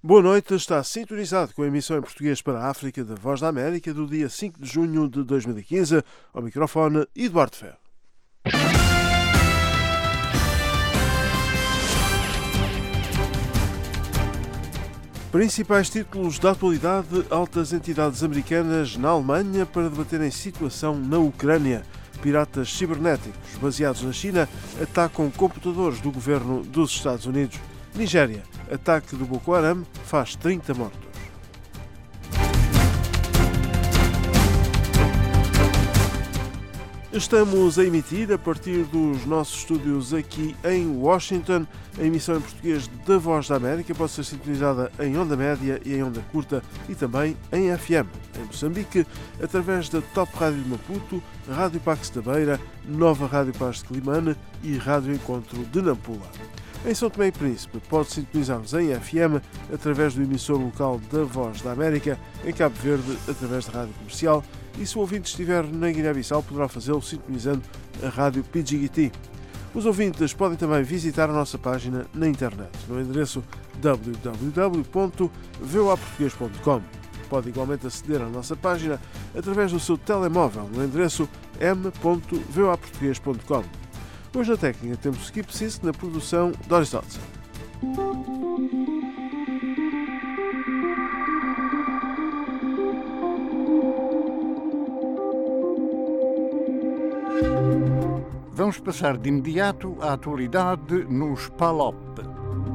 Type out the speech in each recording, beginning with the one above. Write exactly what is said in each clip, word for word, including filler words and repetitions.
Boa noite, está sintonizado com a emissão em português para a África da Voz da América do dia cinco de junho de dois mil e quinze. Ao microfone, Eduardo Ferro. Principais títulos da atualidade: altas entidades americanas na Alemanha para debaterem situação na Ucrânia. Piratas cibernéticos baseados na China atacam computadores do governo dos Estados Unidos. Nigéria, ataque do Boko Haram faz trinta mortos. Estamos a emitir a partir dos nossos estúdios aqui em Washington. A emissão em português da Voz da América pode ser sintonizada em onda média e em onda curta e também em F M, em Moçambique, através da Top Rádio de Maputo, Rádio Pax da Beira, Nova Rádio Paz de Climane e Rádio Encontro de Nampula. Em São Tomé e Príncipe pode sintonizar-nos em F M através do emissor local da Voz da América, em Cabo Verde através da Rádio Comercial, e se o ouvinte estiver na Guiné-Bissau poderá fazê-lo sintonizando a Rádio P G T. Os ouvintes podem também visitar a nossa página na internet, no endereço w w w ponto v o a português ponto com. Pode igualmente aceder à nossa página através do seu telemóvel, no endereço m ponto v o a português ponto com. Hoje na técnica temos Skip Sisk, na produção Doris Dodson. Vamos passar de imediato à atualidade nos P A L O P.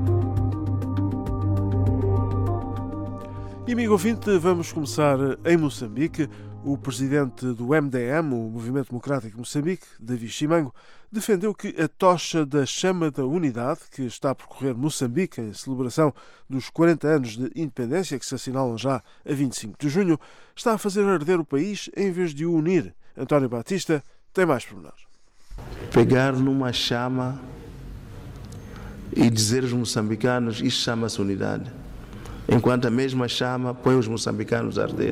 E amigo ouvinte, vamos começar em Moçambique. O presidente do M D M, o Movimento Democrático de Moçambique, Davi Chimango, defendeu que a tocha da chama da unidade, que está a percorrer Moçambique em celebração dos quarenta anos de independência, que se assinalam já a vinte e cinco de junho, está a fazer arder o país em vez de o unir. António Batista tem mais pormenores. Pegar numa chama e dizer aos moçambicanos: isto chama-se unidade, enquanto a mesma chama põe os moçambicanos a arder.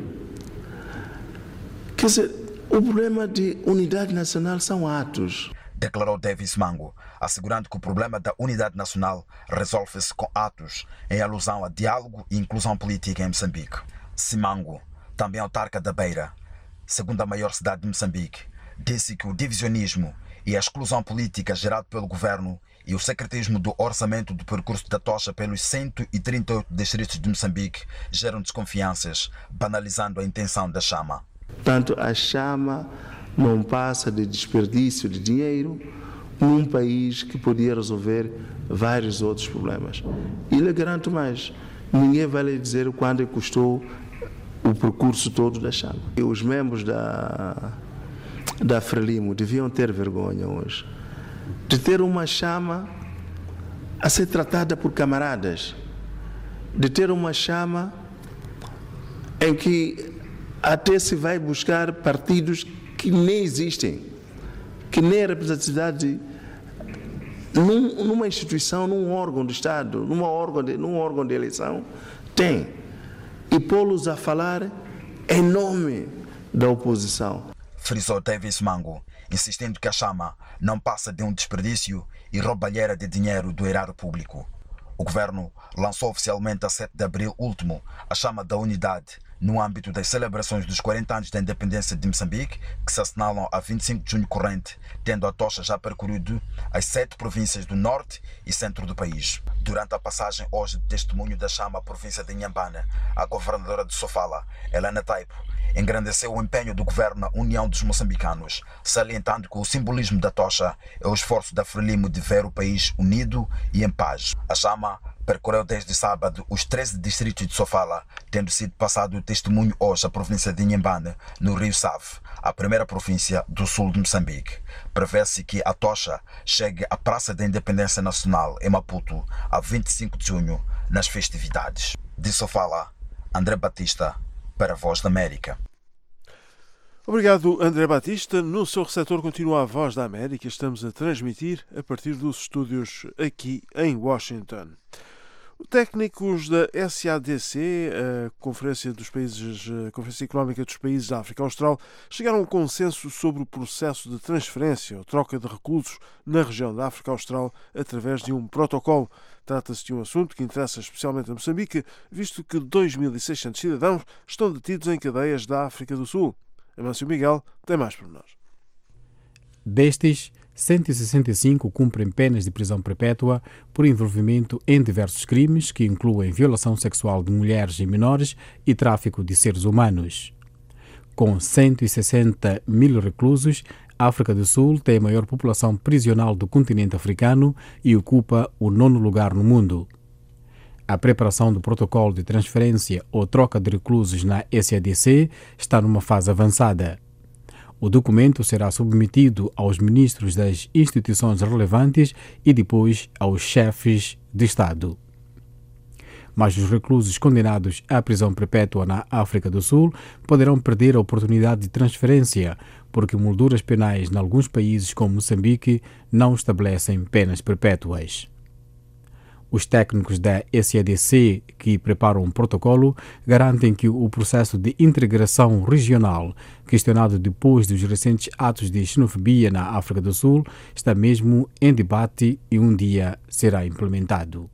Quer dizer, o problema de unidade nacional são atos. Declarou Davi Chimango, assegurando que o problema da unidade nacional resolve-se com atos, em alusão a diálogo e inclusão política em Moçambique. Chimango, também autarca da Beira, segunda maior cidade de Moçambique, disse que o divisionismo e a exclusão política gerado pelo governo e o secretismo do orçamento do percurso da tocha pelos cento e trinta e oito distritos de Moçambique geram desconfianças, banalizando a intenção da chama. Portanto, a chama não passa de desperdício de dinheiro num país que podia resolver vários outros problemas. E lhe garanto mais, ninguém vai lhe dizer quanto custou o percurso todo da chama. E os membros da, da Frelimo deviam ter vergonha hoje de ter uma chama a ser tratada por camaradas, de ter uma chama em que até se vai buscar partidos que nem existem, que nem a representatividade num, numa instituição, num órgão de Estado, numa órgão de, num órgão de eleição, tem. E pô-los a falar em nome da oposição. Frisou Davi Chimango, insistindo que a chama não passa de um desperdício e roubalheira de dinheiro do erário público. O governo lançou oficialmente a sete de abril último a chama da unidade, no âmbito das celebrações dos quarenta anos da independência de Moçambique, que se assinalam a vinte e cinco de junho corrente, tendo a tocha já percorrido as sete províncias do norte e centro do país. Durante a passagem hoje de testemunho da chama à província de Inhambane, a governadora de Sofala, Helena Taipo, engrandeceu o empenho do governo na união dos moçambicanos, salientando que o simbolismo da tocha é o esforço da Frelimo de ver o país unido e em paz. A chama percorreu desde sábado os treze distritos de Sofala, tendo sido passado o testemunho hoje à província de Inhambane, no Rio Save, a primeira província do sul de Moçambique. Prevê-se que a tocha chegue à Praça da Independência Nacional, em Maputo, a vinte e cinco de junho, nas festividades. De Sofala, André Batista, para a Voz da América. Obrigado, André Batista. No seu receptor continua a Voz da América. Estamos a transmitir a partir dos estúdios aqui em Washington. Técnicos da S A D C, a Conferência, dos Países, a Conferência Económica dos Países da África Austral, chegaram a um consenso sobre o processo de transferência ou troca de reclusos na região da África Austral através de um protocolo. Trata-se de um assunto que interessa especialmente a Moçambique, visto que dois mil e seiscentos cidadãos estão detidos em cadeias da África do Sul. Amâncio Miguel tem mais pormenores. Destes, cento e sessenta e cinco cumprem penas de prisão perpétua por envolvimento em diversos crimes que incluem violação sexual de mulheres e menores e tráfico de seres humanos. Com cento e sessenta mil reclusos, a África do Sul tem a maior população prisional do continente africano e ocupa o nono lugar no mundo. A preparação do protocolo de transferência ou troca de reclusos na S A D C está numa fase avançada. O documento será submetido aos ministros das instituições relevantes e depois aos chefes de Estado. Mas os reclusos condenados à prisão perpétua na África do Sul poderão perder a oportunidade de transferência, porque molduras penais em alguns países como Moçambique não estabelecem penas perpétuas. Os técnicos da S A D C que preparam um protocolo garantem que o processo de integração regional, questionado depois dos recentes atos de xenofobia na África do Sul, está mesmo em debate e um dia será implementado.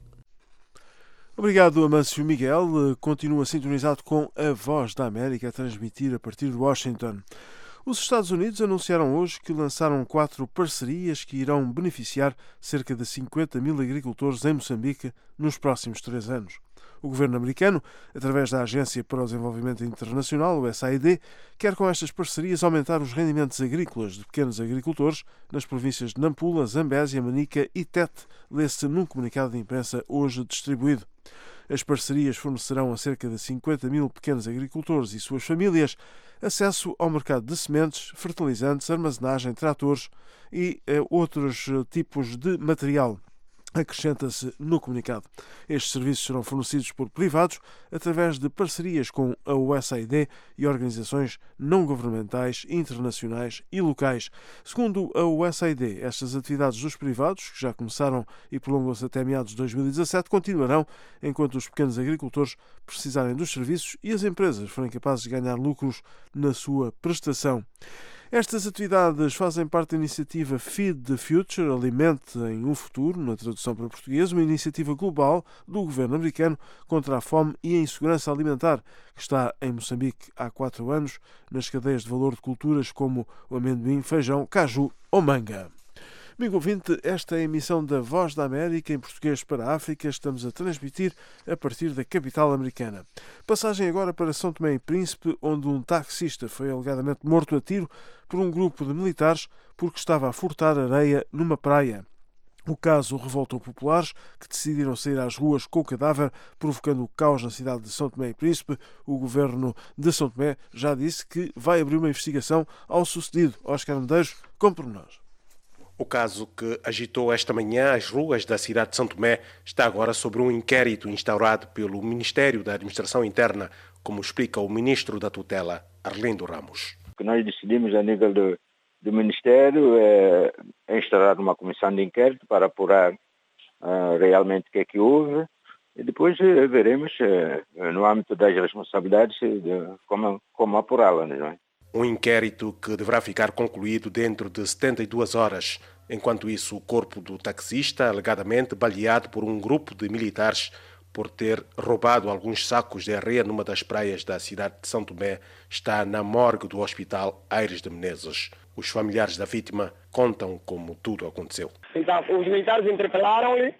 Obrigado, Amâncio Miguel. Continua sintonizado com a Voz da América a transmitir a partir de Washington. Os Estados Unidos anunciaram hoje que lançaram quatro parcerias que irão beneficiar cerca de cinquenta mil agricultores em Moçambique nos próximos três anos. O governo americano, através da Agência para o Desenvolvimento Internacional, o U S A I D, quer com estas parcerias aumentar os rendimentos agrícolas de pequenos agricultores nas províncias de Nampula, Zambésia, Manica e Tete, lê-se num comunicado de imprensa hoje distribuído. As parcerias fornecerão a cerca de cinquenta mil pequenos agricultores e suas famílias acesso ao mercado de sementes, fertilizantes, armazenagem, tratores e eh, outros tipos de material. Acrescenta-se no comunicado. Estes serviços serão fornecidos por privados através de parcerias com a U S A I D e organizações não governamentais, internacionais e locais. Segundo a U S A I D, estas atividades dos privados, que já começaram e prolongam-se até meados de dois mil e dezassete, continuarão enquanto os pequenos agricultores precisarem dos serviços e as empresas forem capazes de ganhar lucros na sua prestação. Estas atividades fazem parte da iniciativa Feed the Future, Alimente em um Futuro, na tradução para português, uma iniciativa global do governo americano contra a fome e a insegurança alimentar, que está em Moçambique há quatro anos, nas cadeias de valor de culturas como o amendoim, feijão, caju ou manga. Amigo ouvinte, esta é a emissão da Voz da América em português para a África. Estamos a transmitir a partir da capital americana. Passagem agora para São Tomé e Príncipe, onde um taxista foi alegadamente morto a tiro por um grupo de militares porque estava a furtar areia numa praia. O caso revoltou populares que decidiram sair às ruas com o cadáver, provocando o caos na cidade de São Tomé e Príncipe. O governo de São Tomé já disse que vai abrir uma investigação ao sucedido. Oscar Medeiros, com pormenores. O caso que agitou esta manhã as ruas da cidade de São Tomé está agora sobre um inquérito instaurado pelo Ministério da Administração Interna, como explica o ministro da tutela, Arlindo Ramos. O que nós decidimos a nível do, do Ministério é, é instaurar uma comissão de inquérito para apurar uh, realmente o que é que houve e depois uh, veremos uh, no âmbito das responsabilidades uh, como, como apurá-la, não é? Um inquérito que deverá ficar concluído dentro de setenta e duas horas. Enquanto isso, o corpo do taxista, alegadamente baleado por um grupo de militares por ter roubado alguns sacos de areia numa das praias da cidade de São Tomé, está na morgue do Hospital Aires de Menezes. Os familiares da vítima contam como tudo aconteceu. Então, os militares interpelaram-lhe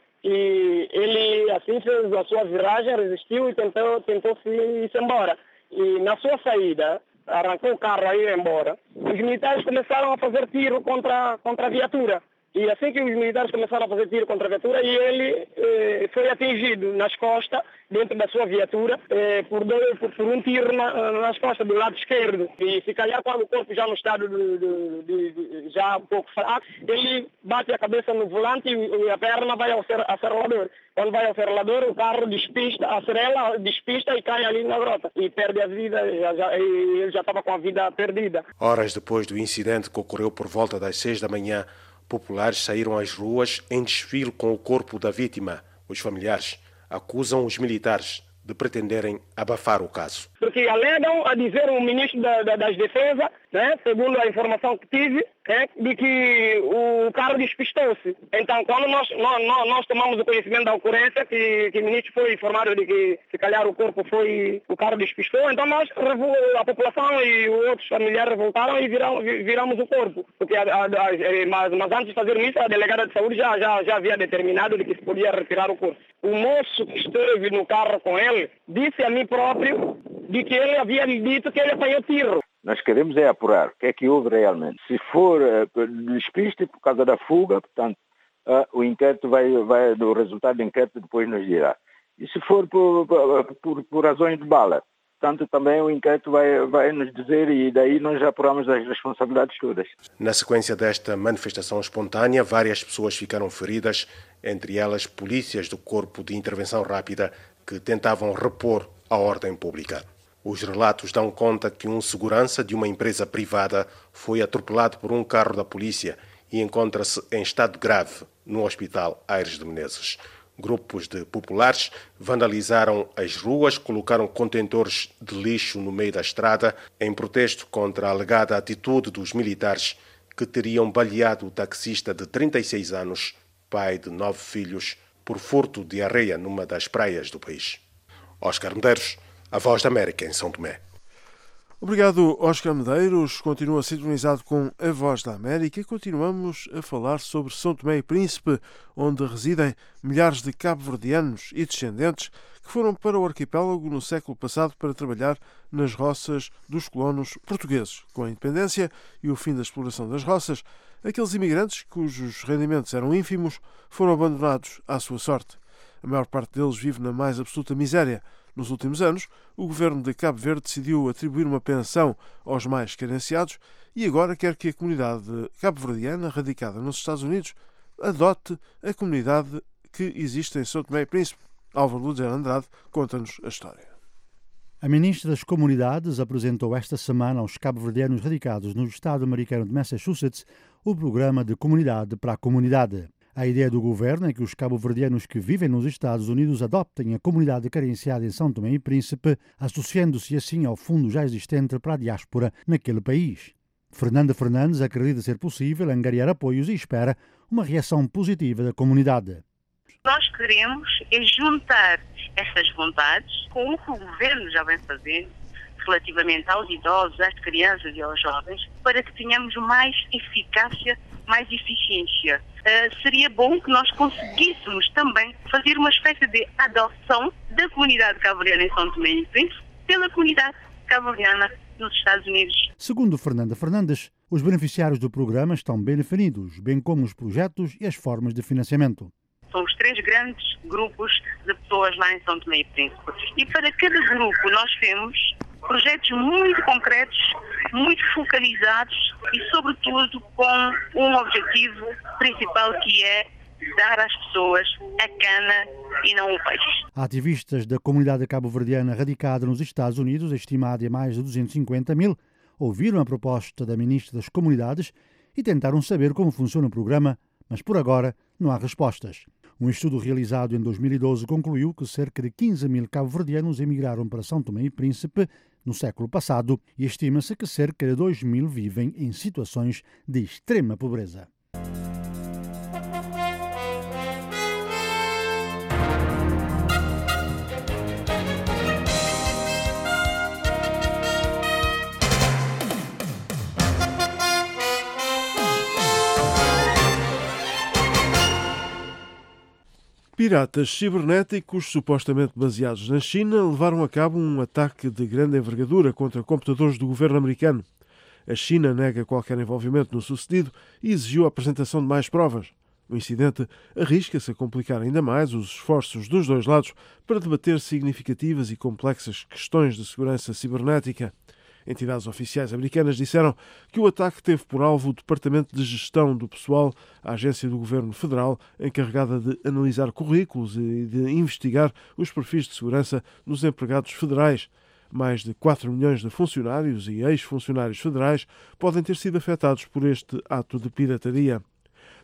e ele assim fez a sua viragem, resistiu e tentou, tentou se ir embora. E na sua saída, arrancou o carro a ir embora, os militares começaram a fazer tiro contra, contra a viatura. E assim que os militares começaram a fazer tiro contra a viatura, e ele eh, foi atingido nas costas, dentro da sua viatura, eh, por, dois, por, por um tiro na, nas costas do lado esquerdo. E se calhar quando o corpo já no estado de, de, de, de, já um pouco fraco, ele bate a cabeça no volante e, e a perna vai ao acelerador. Quando vai ao acelerador, o carro despista, acelera, despista e cai ali na grota. E perde a vida, já, já, e ele já estava com a vida perdida. Horas depois do incidente que ocorreu por volta das seis da manhã, populares saíram às ruas em desfile com o corpo da vítima. Os familiares acusam os militares de pretenderem abafar o caso. Porque alegam a dizer o ministro da, da, das Defesas, né, segundo a informação que tive, né, de que o carro despistou-se. Então, quando nós, nós, nós tomamos o conhecimento da ocorrência, que, que o ministro foi informado de que, se calhar, o corpo foi, o carro despistou, então nós, a população e os outros familiares voltaram e viramos, viramos o corpo. Porque, a, a, a, mas, mas antes de fazer isso, a delegada de saúde já, já, já havia determinado de que se podia retirar o corpo. O moço que esteve no carro com ele disse a mim próprio de que ele havia dito que ele apanhou tiro. Nós queremos é apurar o que é que houve realmente. Se for uh, despiste por causa da fuga, portanto, uh, o inquérito vai, vai, o resultado do inquérito depois nos dirá. E se for por, por, por razões de bala, portanto, também o inquérito vai, vai nos dizer e daí nós já apuramos as responsabilidades todas. Na sequência desta manifestação espontânea, várias pessoas ficaram feridas, entre elas polícias do Corpo de Intervenção Rápida que tentavam repor a ordem pública. Os relatos dão conta que um segurança de uma empresa privada foi atropelado por um carro da polícia e encontra-se em estado grave no Hospital Aires de Menezes. Grupos de populares vandalizaram as ruas, colocaram contentores de lixo no meio da estrada em protesto contra a alegada atitude dos militares que teriam baleado o taxista de trinta e seis anos, pai de nove filhos, por furto de areia numa das praias do país. Oscar Medeiros, A Voz da América, em São Tomé. Obrigado, Oscar Medeiros. Continua sintonizado com A Voz da América e continuamos a falar sobre São Tomé e Príncipe, onde residem milhares de cabo-verdianos e descendentes que foram para o arquipélago no século passado para trabalhar nas roças dos colonos portugueses. Com a independência e o fim da exploração das roças, aqueles imigrantes cujos rendimentos eram ínfimos foram abandonados à sua sorte. A maior parte deles vive na mais absoluta miséria. Nos últimos anos, o governo de Cabo Verde decidiu atribuir uma pensão aos mais carenciados e agora quer que a comunidade cabo-verdiana, radicada nos Estados Unidos, adote a comunidade que existe em São Tomé e Príncipe. Álvaro Luzer Andrade conta-nos a história. A ministra das Comunidades apresentou esta semana aos cabo-verdianos radicados no estado americano de Massachusetts o programa de Comunidade para a Comunidade. A ideia do governo é que os cabo-verdianos que vivem nos Estados Unidos adoptem a comunidade carenciada em São Tomé e Príncipe, associando-se assim ao fundo já existente para a diáspora naquele país. Fernanda Fernandes acredita ser possível angariar apoios e espera uma reação positiva da comunidade. Nós queremos é juntar essas vontades com o que o governo já vem fazendo relativamente aos idosos, às crianças e aos jovens, para que tenhamos mais eficácia, mais eficiência. Uh, seria bom que nós conseguíssemos também fazer uma espécie de adoção da comunidade cabo-verdiana em São Tomé e Príncipe pela comunidade cabo-verdiana nos Estados Unidos. Segundo Fernanda Fernandes, os beneficiários do programa estão bem definidos, bem como os projetos e as formas de financiamento. São os três grandes grupos de pessoas lá em São Tomé e Príncipe. E para cada grupo nós temos projetos muito concretos, muito focalizados e, sobretudo, com um objetivo principal que é dar às pessoas a cana e não o peixe. Ativistas da comunidade cabo-verdiana radicada nos Estados Unidos, estimada em mais de duzentos e cinquenta mil, ouviram a proposta da ministra das Comunidades e tentaram saber como funciona o programa, mas por agora não há respostas. Um estudo realizado em dois mil e doze concluiu que cerca de quinze mil cabo-verdianos emigraram para São Tomé e Príncipe no século passado e estima-se que cerca de dois mil vivem em situações de extrema pobreza. Piratas cibernéticos, supostamente baseados na China, levaram a cabo um ataque de grande envergadura contra computadores do governo americano. A China nega qualquer envolvimento no sucedido e exigiu a apresentação de mais provas. O incidente arrisca-se a complicar ainda mais os esforços dos dois lados para debater significativas e complexas questões de segurança cibernética. Entidades oficiais americanas disseram que o ataque teve por alvo o Departamento de Gestão do Pessoal, a agência do Governo Federal encarregada de analisar currículos e de investigar os perfis de segurança dos empregados federais. Mais de quatro milhões de funcionários e ex-funcionários federais podem ter sido afetados por este ato de pirataria.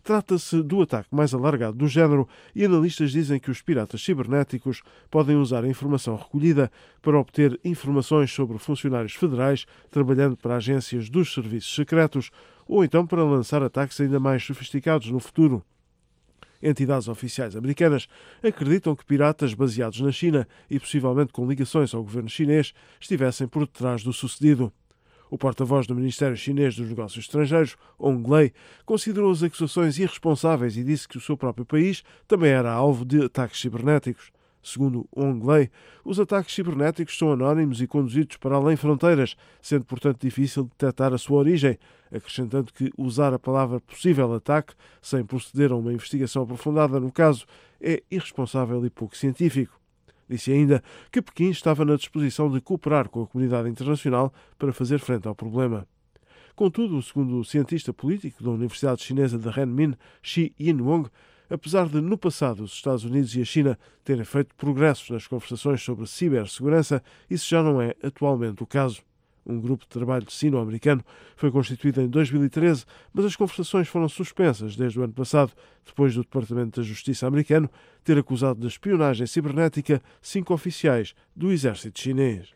Trata-se do ataque mais alargado do género e analistas dizem que os piratas cibernéticos podem usar a informação recolhida para obter informações sobre funcionários federais trabalhando para agências dos serviços secretos ou então para lançar ataques ainda mais sofisticados no futuro. Entidades oficiais americanas acreditam que piratas baseados na China e possivelmente com ligações ao governo chinês estivessem por detrás do sucedido. O porta-voz do Ministério Chinês dos Negócios Estrangeiros, Hong Lei, considerou as acusações irresponsáveis e disse que o seu próprio país também era alvo de ataques cibernéticos. Segundo Hong Lei, os ataques cibernéticos são anónimos e conduzidos para além fronteiras, sendo portanto difícil detectar a sua origem, acrescentando que usar a palavra possível ataque sem proceder a uma investigação aprofundada no caso é irresponsável e pouco científico. Disse ainda que Pequim estava na disposição de cooperar com a comunidade internacional para fazer frente ao problema. Contudo, segundo o cientista político da Universidade Chinesa de Renmin, Shi Yinwong, apesar de no passado os Estados Unidos e a China terem feito progressos nas conversações sobre cibersegurança, isso já não é atualmente o caso. Um grupo de trabalho sino-americano foi constituído em dois mil e treze, mas as conversações foram suspensas desde o ano passado, depois do Departamento da Justiça americano ter acusado de espionagem cibernética cinco oficiais do exército chinês.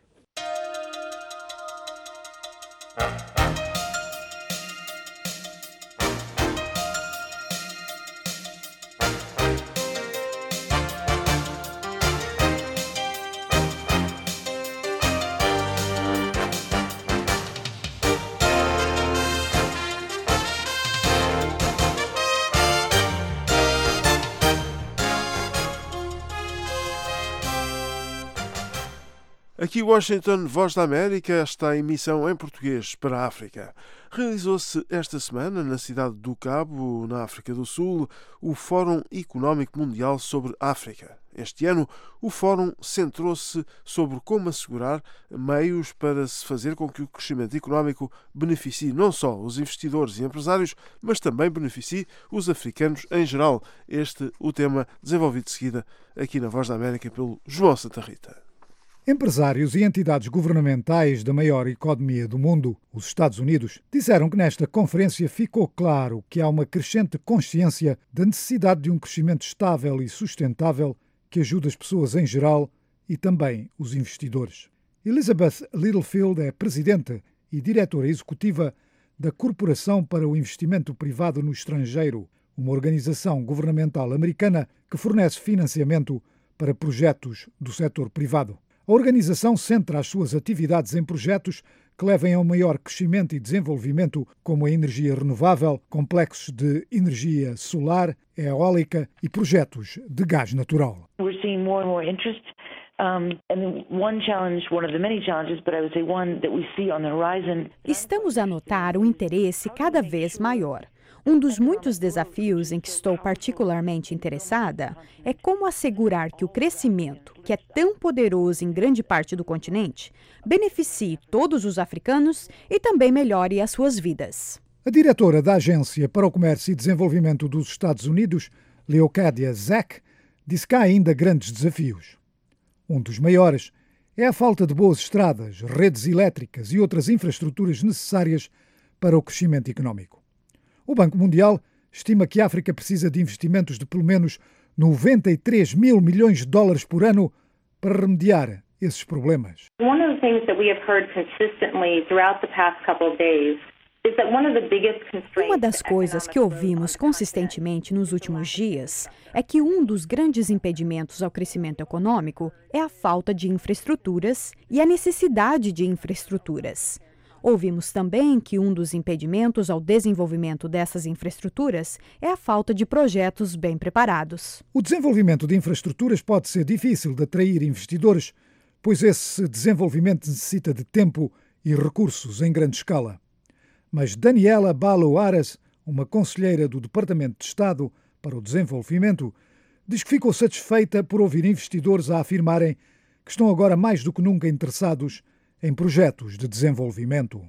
Aqui Washington, Voz da América, está em missão em português para a África. Realizou-se esta semana, na cidade do Cabo, na África do Sul, o Fórum Económico Mundial sobre África. Este ano, o Fórum centrou-se sobre como assegurar meios para se fazer com que o crescimento económico beneficie não só os investidores e empresários, mas também beneficie os africanos em geral. Este o tema desenvolvido de seguida aqui na Voz da América pelo João Santa Rita. Empresários e entidades governamentais da maior economia do mundo, os Estados Unidos, disseram que nesta conferência ficou claro que há uma crescente consciência da necessidade de um crescimento estável e sustentável que ajude as pessoas em geral e também os investidores. Elizabeth Littlefield é presidente e diretora executiva da Corporação para o Investimento Privado no Estrangeiro, uma organização governamental americana que fornece financiamento para projetos do setor privado. A organização centra as suas atividades em projetos que levem a um maior crescimento e desenvolvimento, como a energia renovável, complexos de energia solar, eólica e projetos de gás natural. We're seeing more and more interest. Um, and one challenge, one of the many challenges, but I would say one that we see on the horizon. Estamos a notar um interesse cada vez maior. Um dos muitos desafios em que estou particularmente interessada é como assegurar que o crescimento, que é tão poderoso em grande parte do continente, beneficie todos os africanos e também melhore as suas vidas. A diretora da Agência para o Comércio e Desenvolvimento dos Estados Unidos, Leocadia Zack, disse que há ainda grandes desafios. Um dos maiores é a falta de boas estradas, redes elétricas e outras infraestruturas necessárias para o crescimento económico. O Banco Mundial estima que a África precisa de investimentos de pelo menos noventa e três mil milhões de dólares por ano para remediar esses problemas. One of the things that we have heard consistently throughout the past couple of days is that one of the biggest constraints. Uma das coisas que ouvimos consistentemente nos últimos dias é que um dos grandes impedimentos ao crescimento econômico é a falta de infraestruturas e a necessidade de infraestruturas. Ouvimos também que um dos impedimentos ao desenvolvimento dessas infraestruturas é a falta de projetos bem preparados. O desenvolvimento de infraestruturas pode ser difícil de atrair investidores, pois esse desenvolvimento necessita de tempo e recursos em grande escala. Mas Daniela Balo Aras, uma conselheira do Departamento de Estado para o Desenvolvimento, diz que ficou satisfeita por ouvir investidores a afirmarem que estão agora mais do que nunca interessados em projetos de desenvolvimento.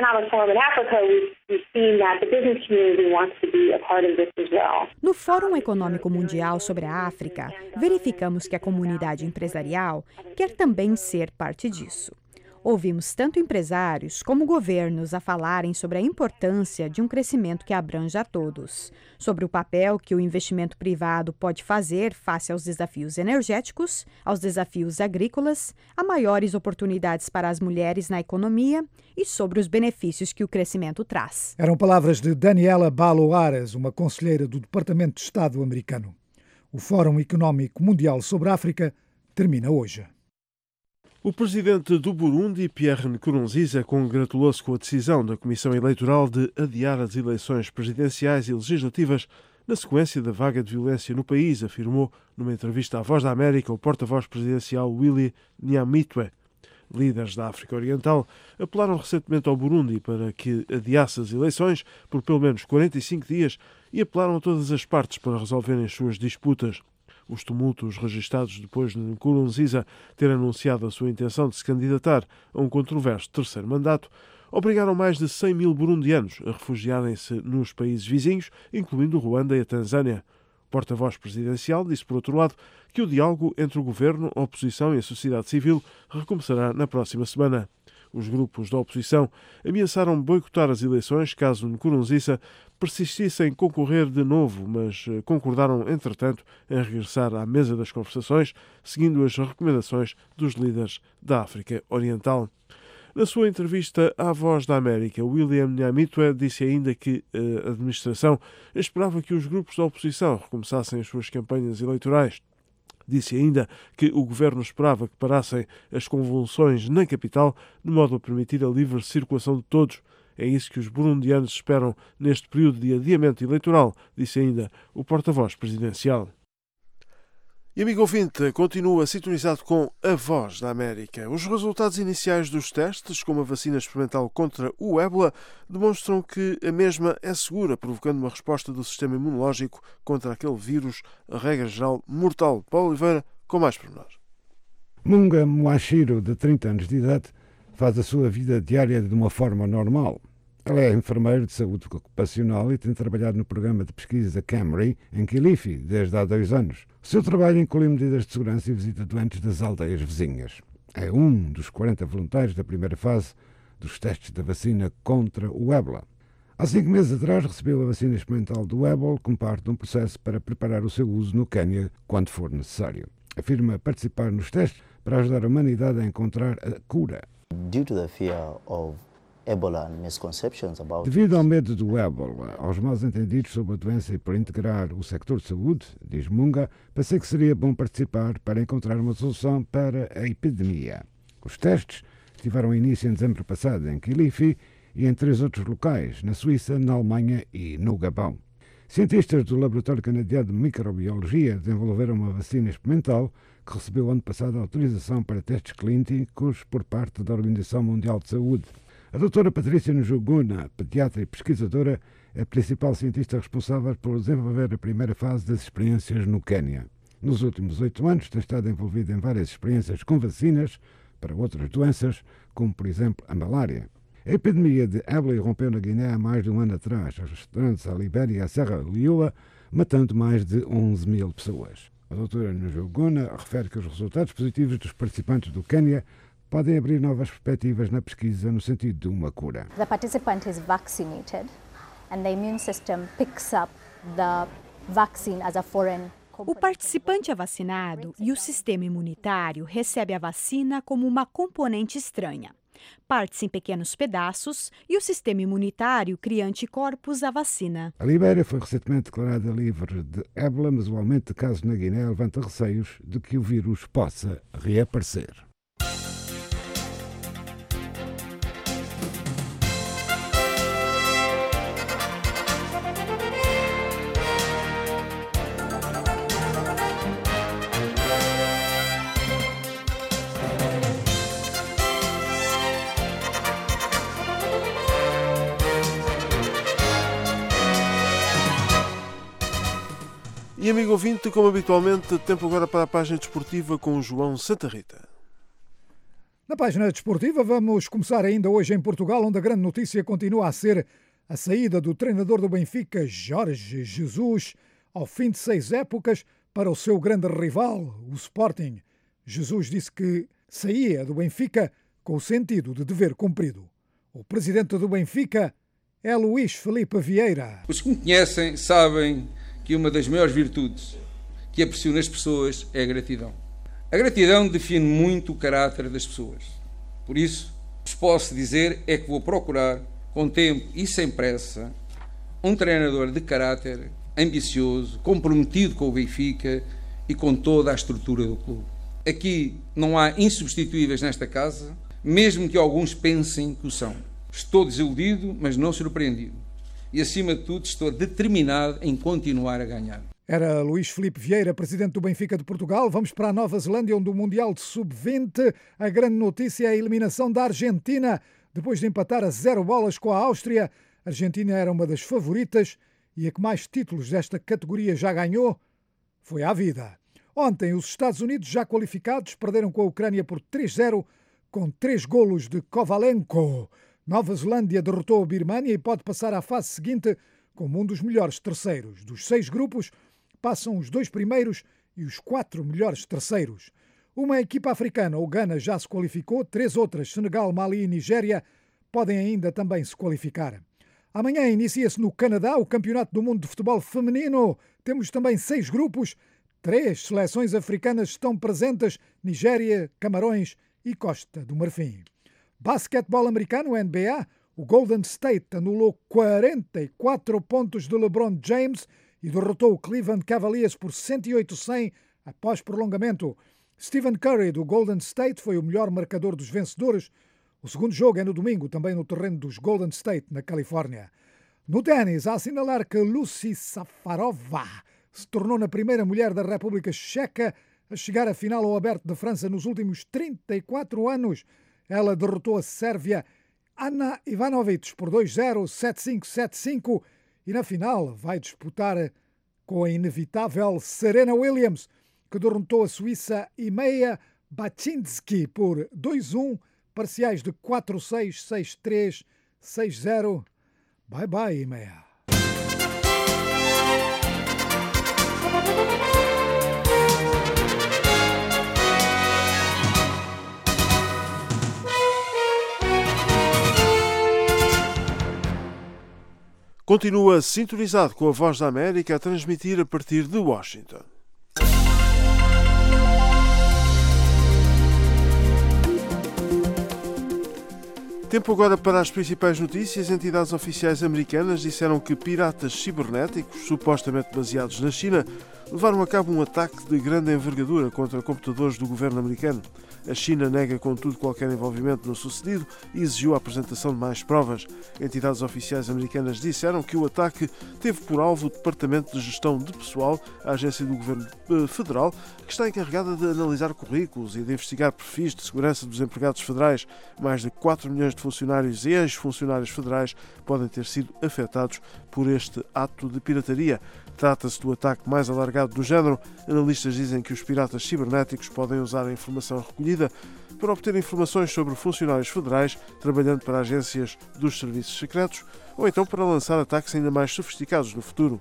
No Fórum Econômico Mundial sobre a África, verificamos que a comunidade empresarial quer também ser parte disso. Ouvimos tanto empresários como governos a falarem sobre a importância de um crescimento que abranja a todos, sobre o papel que o investimento privado pode fazer face aos desafios energéticos, aos desafios agrícolas, a maiores oportunidades para as mulheres na economia e sobre os benefícios que o crescimento traz. Eram palavras de Daniela Balo Aras, uma conselheira do Departamento de Estado americano. O Fórum Económico Mundial sobre a África termina hoje. O presidente do Burundi, Pierre Nkurunziza, congratulou-se com a decisão da Comissão Eleitoral de adiar as eleições presidenciais e legislativas na sequência da vaga de violência no país, afirmou numa entrevista à Voz da América o porta-voz presidencial Willy Nyamitwe. Líderes da África Oriental apelaram recentemente ao Burundi para que adiasse as eleições por pelo menos quarenta e cinco dias e apelaram a todas as partes para resolverem as suas disputas. Os tumultos registados depois de Nkurunziza ter anunciado a sua intenção de se candidatar a um controverso terceiro mandato obrigaram mais de cem mil burundianos a refugiarem-se nos países vizinhos, incluindo Ruanda e a Tanzânia. O porta-voz presidencial disse, por outro lado, que o diálogo entre o governo, a oposição e a sociedade civil recomeçará na próxima semana. Os grupos da oposição ameaçaram boicotar as eleições caso Nkurunziza persistisse em concorrer de novo, mas concordaram, entretanto, em regressar à mesa das conversações, seguindo as recomendações dos líderes da África Oriental. Na sua entrevista à Voz da América, William Nyamitwe disse ainda que a administração esperava que os grupos da oposição recomeçassem as suas campanhas eleitorais. Disse ainda que o governo esperava que parassem as convulsões na capital, de modo a permitir a livre circulação de todos. É isso que os burundianos esperam neste período de adiamento eleitoral, disse ainda o porta-voz presidencial. E amigo ouvinte, continua sintonizado com a Voz da América. Os resultados iniciais dos testes com uma vacina experimental contra o ébola demonstram que a mesma é segura, provocando uma resposta do sistema imunológico contra aquele vírus, a regra geral, mortal. Paulo Oliveira, com mais pormenores. Munga Moashiro, de trinta anos de idade, faz a sua vida diária de uma forma normal. Ela é enfermeira de saúde ocupacional e tem trabalhado no programa de pesquisa Camry, em Kilifi, desde há dois anos. O seu trabalho inclui medidas de segurança e visita doentes das aldeias vizinhas. É um dos quarenta voluntários da primeira fase dos testes da vacina contra o ébola. Há cinco meses atrás recebeu a vacina experimental do ébola como parte de um processo para preparar o seu uso no Quênia quando for necessário. Afirma participar nos testes para ajudar a humanidade a encontrar a cura. Due to the fear of Ebola and misconceptions about... Devido ao medo do ébola, aos maus entendidos sobre a doença e por integrar o sector de saúde, diz Munga, pensei que seria bom participar para encontrar uma solução para a epidemia. Os testes tiveram início em dezembro passado em Kilifi e em três outros locais, na Suíça, na Alemanha e no Gabão. Cientistas do Laboratório Canadiano de Microbiologia desenvolveram uma vacina experimental que recebeu ano passado a autorização para testes clínicos por parte da Organização Mundial de Saúde. A doutora Patrícia Njuguna, pediatra e pesquisadora, é a principal cientista responsável por desenvolver a primeira fase das experiências no Quênia. Nos últimos oito anos tem estado envolvida em várias experiências com vacinas para outras doenças, como por exemplo a malária. A epidemia de ébola irrompeu na Guiné há mais de um ano atrás, restaurantes à Libéria e à Serra Leoa, matando mais de onze mil pessoas. A doutora Njuguna refere que os resultados positivos dos participantes do Quênia podem abrir novas perspectivas na pesquisa no sentido de uma cura. The participant is vaccinated and the immune system picks up the vaccine as a foreign. O participante é vacinado e o sistema imunitário recebe a vacina como uma componente estranha. Parte-se em pequenos pedaços e o sistema imunitário cria anticorpos à vacina. A Libéria foi recentemente declarada livre de ébola, mas o aumento de casos na Guiné levanta receios de que o vírus possa reaparecer. E amigo ouvinte, como habitualmente, tempo agora para a página desportiva com o João Santa Rita. Na página desportiva vamos começar ainda hoje em Portugal, onde a grande notícia continua a ser a saída do treinador do Benfica, Jorge Jesus, ao fim de seis épocas, para o seu grande rival, o Sporting. Jesus disse que saía do Benfica com com o sentido de dever cumprido. O presidente do Benfica é Luís Filipe Vieira. Os que me conhecem sabem que uma das maiores virtudes que aprecio nas pessoas é a gratidão. A gratidão define muito o caráter das pessoas. Por isso, o que posso dizer é que vou procurar, com tempo e sem pressa, um treinador de caráter ambicioso, comprometido com o Benfica e com toda a estrutura do clube. Aqui não há insubstituíveis nesta casa, mesmo que alguns pensem que o são. Estou desiludido, mas não surpreendido. E, acima de tudo, estou determinado em continuar a ganhar. Era Luís Filipe Vieira, presidente do Benfica de Portugal. Vamos para a Nova Zelândia, onde o Mundial de sub vinte, a grande notícia é a eliminação da Argentina. Depois de empatar a zero bolas com a Áustria, a Argentina era uma das favoritas e a que mais títulos desta categoria já ganhou foi à vida. Ontem, os Estados Unidos, já qualificados, perderam com a Ucrânia por três a zero, com três golos de Kovalenko. Nova Zelândia derrotou a Birmânia e pode passar à fase seguinte como um dos melhores terceiros. Dos seis grupos, passam os dois primeiros e os quatro melhores terceiros. Uma equipa africana, o Ghana, já se qualificou. Três outras, Senegal, Mali e Nigéria, podem ainda também se qualificar. Amanhã inicia-se no Canadá o Campeonato do Mundo de Futebol Feminino. Temos também seis grupos. Três seleções africanas estão presentes: Nigéria, Camarões e Costa do Marfim. Basquetebol americano, N B A, o Golden State anulou quarenta e quatro pontos de LeBron James e derrotou o Cleveland Cavaliers por cento e oito a cem após prolongamento. Stephen Curry, do Golden State, foi o melhor marcador dos vencedores. O segundo jogo é no domingo, também no terreno dos Golden State, na Califórnia. No ténis, a assinalar que Lucy Safarova se tornou na primeira mulher da República Checa a chegar à final ao Aberto da França nos últimos trinta e quatro anos. Ela derrotou a Sérvia Ana Ivanovic por dois a zero, sete a cinco, sete a cinco e na final vai disputar com a inevitável Serena Williams, que derrotou a Suíça Imeia Bacsinszky por dois a um, parciais de quatro a seis, seis a três, seis a zero. Bye bye, Imeia. Continua sintonizado com a Voz da América a transmitir a partir de Washington. Tempo agora para as principais notícias. Entidades oficiais americanas disseram que piratas cibernéticos, supostamente baseados na China, levaram a cabo um ataque de grande envergadura contra computadores do governo americano. A China nega, contudo, qualquer envolvimento no sucedido e exigiu a apresentação de mais provas. Entidades oficiais americanas disseram que o ataque teve por alvo o Departamento de Gestão de Pessoal, a agência do governo federal, que está encarregada de analisar currículos e de investigar perfis de segurança dos empregados federais. Mais de quatro milhões de funcionários e ex-funcionários federais podem ter sido afetados por este ato de pirataria. Trata-se do ataque mais alargado do género. Analistas dizem que os piratas cibernéticos podem usar a informação recolhida para obter informações sobre funcionários federais trabalhando para agências dos serviços secretos ou então para lançar ataques ainda mais sofisticados no futuro.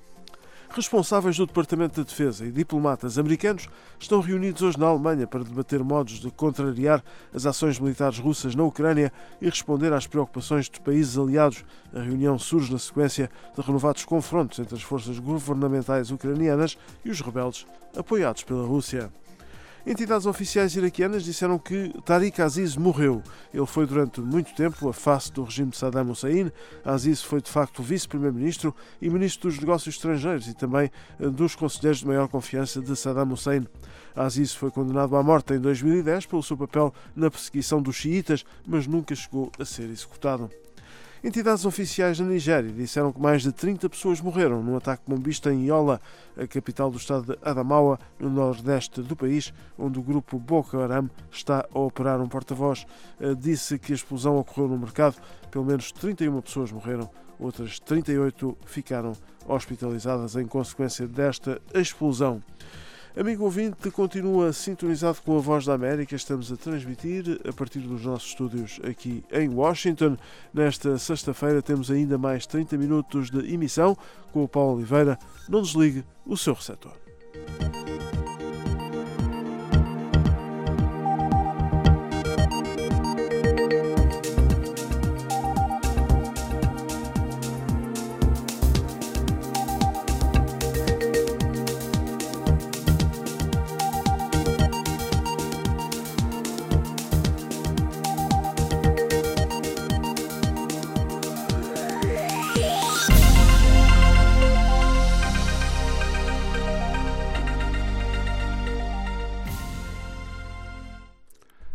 Responsáveis do Departamento de Defesa e diplomatas americanos estão reunidos hoje na Alemanha para debater modos de contrariar as ações militares russas na Ucrânia e responder às preocupações dos países aliados. A reunião surge na sequência de renovados confrontos entre as forças governamentais ucranianas e os rebeldes apoiados pela Rússia. Entidades oficiais iraquianas disseram que Tariq Aziz morreu. Ele foi durante muito tempo a face do regime de Saddam Hussein. Aziz foi de facto vice-primeiro-ministro e ministro dos negócios estrangeiros e também dos conselheiros de maior confiança de Saddam Hussein. Aziz foi condenado à morte em dois mil e dez pelo seu papel na perseguição dos xiitas, mas nunca chegou a ser executado. Entidades oficiais na Nigéria disseram que mais de trinta pessoas morreram num ataque bombista em Yola, a capital do estado de Adamawa, no nordeste do país, onde o grupo Boko Haram está a operar. Um porta-voz disse que a explosão ocorreu no mercado. Pelo menos trinta e uma pessoas morreram, outras trinta e oito ficaram hospitalizadas em consequência desta explosão. Amigo ouvinte, continua sintonizado com a Voz da América. Estamos a transmitir a partir dos nossos estúdios aqui em Washington. Nesta sexta-feira temos ainda mais trinta minutos de emissão com o Paulo Oliveira. Não desligue o seu receptor.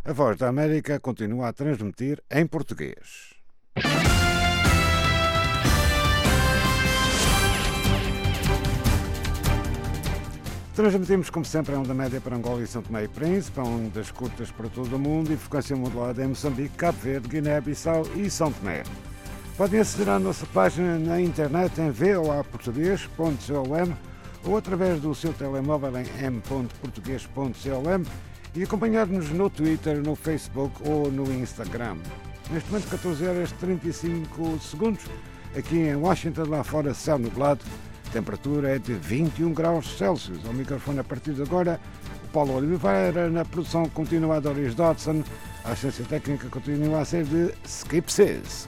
A Voz da América continua a transmitir em português. Transmitimos, como sempre, em onda média para Angola e São Tomé e Príncipe, ondas curtas para todo o mundo e frequência modulada em Moçambique, Cabo Verde, Guiné-Bissau e São Tomé. Podem aceder à nossa página na internet em voa português ponto com ou através do seu telemóvel em m ponto português ponto com e acompanhar-nos no Twitter, no Facebook ou no Instagram. Neste momento, catorze horas e trinta e cinco segundos, aqui em Washington, lá fora, céu nublado. A temperatura é de vinte e um graus Celsius. Ao microfone, a partir de agora, o Paulo Oliveira. Na produção continua a Doris Dodson. A assistência técnica continua a ser de Skip Sisk.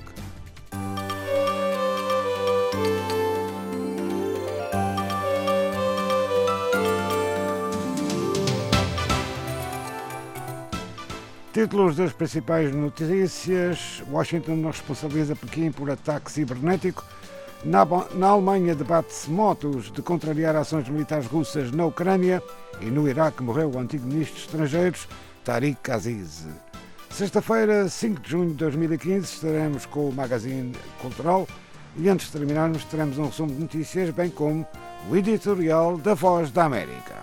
Títulos das principais notícias. Washington não responsabiliza Pequim por ataque cibernético. Na, na Alemanha debate-se motos de contrariar ações militares russas na Ucrânia e no Iraque morreu o antigo ministro de Estrangeiros Tariq Aziz. Sexta-feira, cinco de junho de dois mil e quinze, estaremos com o Magazine Cultural e antes de terminarmos teremos um resumo de notícias, bem como o editorial da Voz da América.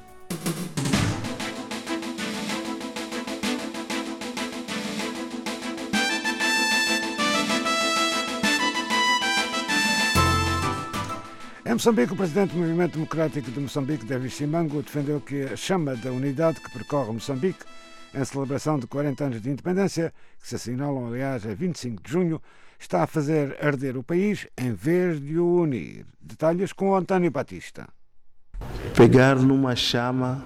Em Moçambique, o presidente do Movimento Democrático de Moçambique, David Simango, defendeu que a chama da unidade que percorre Moçambique, em celebração de quarenta anos de independência, que se assinalam, aliás, a vinte e cinco de junho, está a fazer arder o país em vez de o unir. Detalhes com o António Batista. Pegar numa chama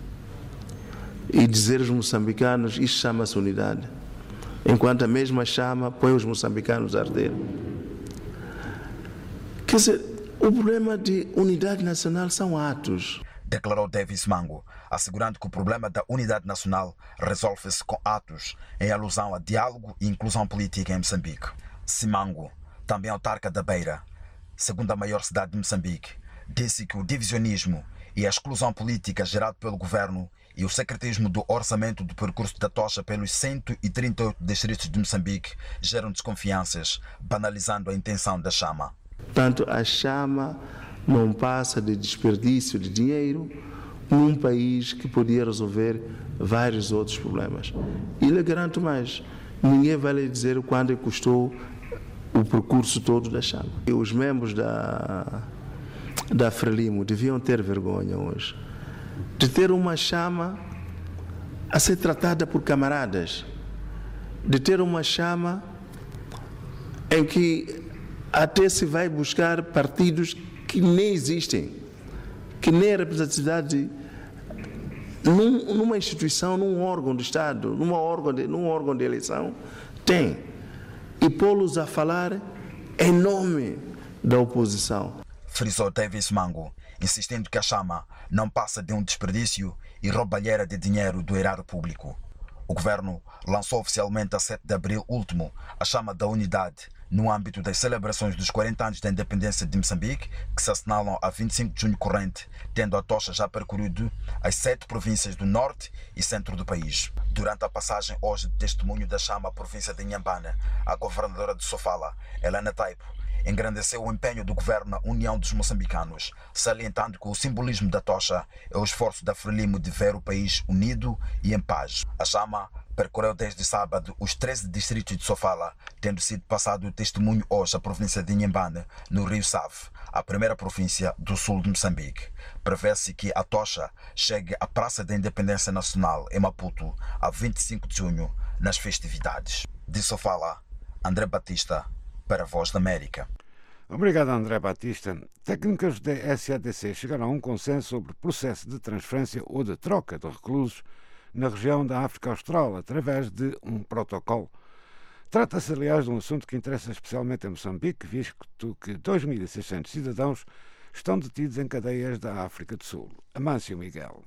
e dizer aos moçambicanos, isto chama-se unidade, enquanto a mesma chama põe os moçambicanos a arder. Quer dizer, o problema de unidade nacional são atos. Declarou Davis Mango, assegurando que o problema da unidade nacional resolve-se com atos, em alusão a diálogo e inclusão política em Moçambique. Simango, também autarca da Beira, segunda maior cidade de Moçambique, disse que o divisionismo e a exclusão política gerado pelo governo e o secretismo do orçamento do percurso da tocha pelos cento e trinta e oito distritos de Moçambique geram desconfianças, banalizando a intenção da chama. Portanto, a chama não passa de desperdício de dinheiro num país que podia resolver vários outros problemas. E lhe garanto mais, ninguém vai lhe dizer quanto custou o percurso todo da chama. E os membros da, da Frelimo deviam ter vergonha hoje de ter uma chama a ser tratada por camaradas, de ter uma chama em que até se vai buscar partidos que nem existem, que nem a representatividade num, numa instituição, num órgão do Estado, numa órgão de, num órgão de eleição, tem. E pô-los a falar em nome da oposição. Frisou Davis Mango, insistindo que a chama não passa de um desperdício e roubalheira de dinheiro do erário público. O governo lançou oficialmente a sete de abril último a chama da unidade no âmbito das celebrações dos quarenta anos da independência de Moçambique, que se assinalam a vinte e cinco de junho corrente, tendo a tocha já percorrido as sete províncias do norte e centro do país. Durante a passagem hoje de testemunho da chama à província de Inhambane, a governadora de Sofala, Helena Taipo, engrandeceu o empenho do governo na União dos Moçambicanos, salientando que o simbolismo da tocha é o esforço da Frelimo de ver o país unido e em paz. A chama percorreu desde sábado os treze distritos de Sofala, tendo sido passado o testemunho hoje à província de Inhambane, no Rio Save, a primeira província do sul de Moçambique. Prevê-se que a tocha chegue à Praça da Independência Nacional, em Maputo, a vinte e cinco de junho, nas festividades. De Sofala, André Batista, para a Voz da América. Obrigado, André Batista. Técnicos da S A D C chegaram a um consenso sobre o processo de transferência ou de troca de reclusos na região da África Austral, através de um protocolo. Trata-se, aliás, de um assunto que interessa especialmente a Moçambique, visto que dois mil e seiscentos cidadãos estão detidos em cadeias da África do Sul. Amâncio Miguel.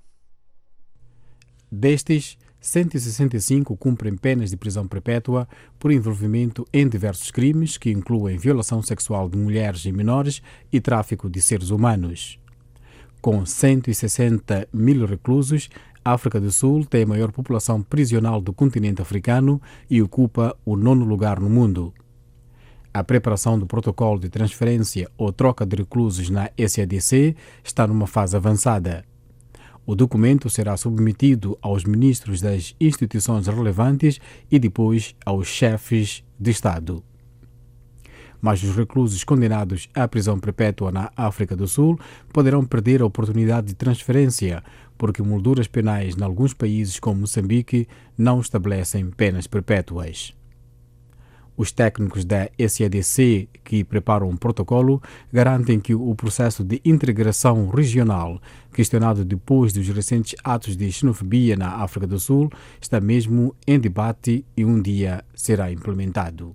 Destes, cento e sessenta e cinco cumprem penas de prisão perpétua por envolvimento em diversos crimes que incluem violação sexual de mulheres e menores e tráfico de seres humanos. Com cento e sessenta mil reclusos, África do Sul tem a maior população prisional do continente africano e ocupa o nono lugar no mundo. A preparação do protocolo de transferência ou troca de reclusos na S A D C está numa fase avançada. O documento será submetido aos ministros das instituições relevantes e depois aos chefes de Estado. Mas os reclusos condenados à prisão perpétua na África do Sul poderão perder a oportunidade de transferência, porque molduras penais em alguns países como Moçambique não estabelecem penas perpétuas. Os técnicos da S A D C que preparam o protocolo garantem que o processo de integração regional, questionado depois dos recentes atos de xenofobia na África do Sul, está mesmo em debate e um dia será implementado.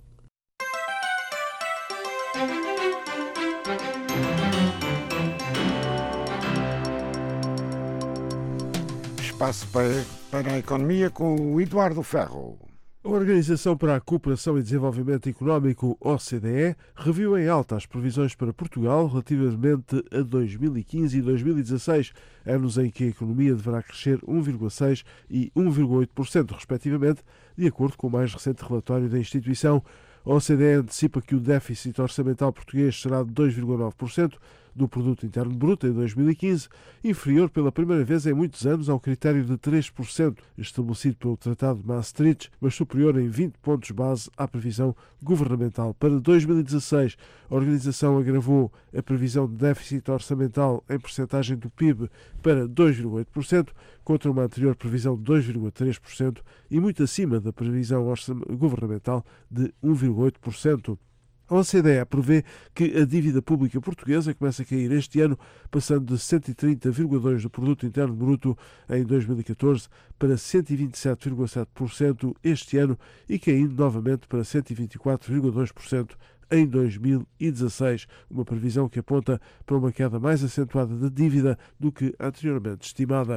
Espaço para, para a economia com o Eduardo Ferro. A Organização para a Cooperação e Desenvolvimento Económico, O C D E, reviu em alta as previsões para Portugal relativamente a dois mil e quinze e dois mil e dezasseis, anos em que a economia deverá crescer um vírgula seis por cento e um vírgula oito por cento, respectivamente, de acordo com o mais recente relatório da instituição. A O C D E antecipa que o déficit orçamental português será de dois vírgula nove por cento do Produto Interno Bruto em dois mil e quinze, inferior pela primeira vez em muitos anos ao critério de três por cento estabelecido pelo Tratado de Maastricht, mas superior em vinte pontos base à previsão governamental. Para dois mil e dezasseis, a organização agravou a previsão de déficit orçamental em percentagem do P I B para dois vírgula oito por cento, contra uma anterior previsão de dois vírgula três por cento e muito acima da previsão governamental de um vírgula oito por cento. A O C D E prevê que a dívida pública portuguesa começa a cair este ano, passando de cento e trinta vírgula dois por cento do Produto Interno Bruto em dois mil e catorze para cento e vinte e sete vírgula sete por cento este ano e caindo novamente para cento e vinte e quatro vírgula dois por cento em dois mil e dezasseis, uma previsão que aponta para uma queda mais acentuada da dívida do que anteriormente estimada.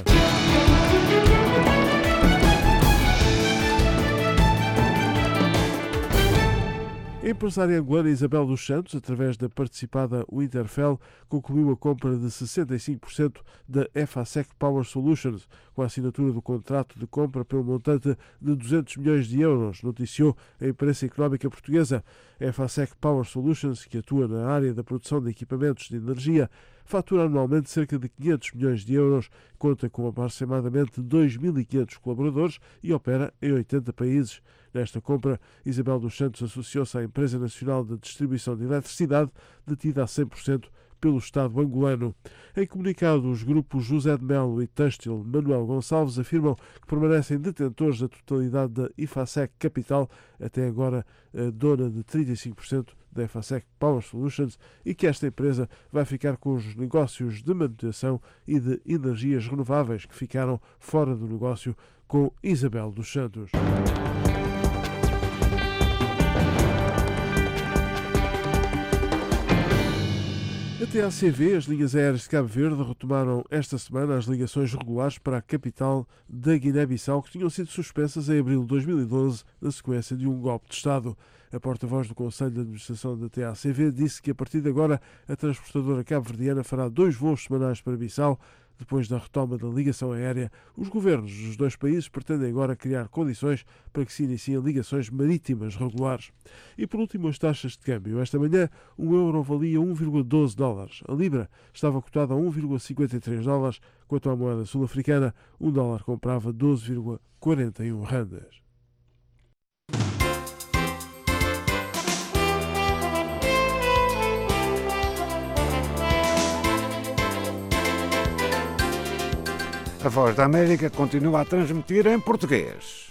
A empresária angolana Isabel dos Santos, através da participada Winterfell, concluiu a compra de sessenta e cinco por cento da EFASEC Power Solutions, com a assinatura do contrato de compra pelo montante de duzentos milhões de euros, noticiou a imprensa económica portuguesa. A EFASEC Power Solutions, que atua na área da produção de equipamentos de energia, fatura anualmente cerca de quinhentos milhões de euros, conta com aproximadamente dois mil e quinhentos colaboradores e opera em oitenta países. Nesta compra, Isabel dos Santos associou-se à Empresa Nacional de Distribuição de Eletricidade, detida a cem por cento pelo Estado angolano. Em comunicado, os grupos José de Melo e Têxtil Manuel Gonçalves afirmam que permanecem detentores da totalidade da IFASEC Capital, até agora a dona de trinta e cinco por cento da IFASEC Power Solutions, e que esta empresa vai ficar com os negócios de manutenção e de energias renováveis que ficaram fora do negócio com Isabel dos Santos. A T A C V, as linhas aéreas de Cabo Verde, retomaram esta semana as ligações regulares para a capital da Guiné-Bissau, que tinham sido suspensas em abril de dois mil e doze, na sequência de um golpe de Estado. A porta-voz do Conselho de Administração da T A C V disse que, a partir de agora, a transportadora cabo-verdiana fará dois voos semanais para Bissau. Depois da retoma da ligação aérea, os governos dos dois países pretendem agora criar condições para que se iniciem ligações marítimas regulares. E por último, as taxas de câmbio. Esta manhã, um euro valia um vírgula doze dólares. A libra estava cotada a um vírgula cinquenta e três dólares, quanto à moeda sul-africana, um dólar comprava doze vírgula quarenta e um randas. A Voz da América continua a transmitir em português.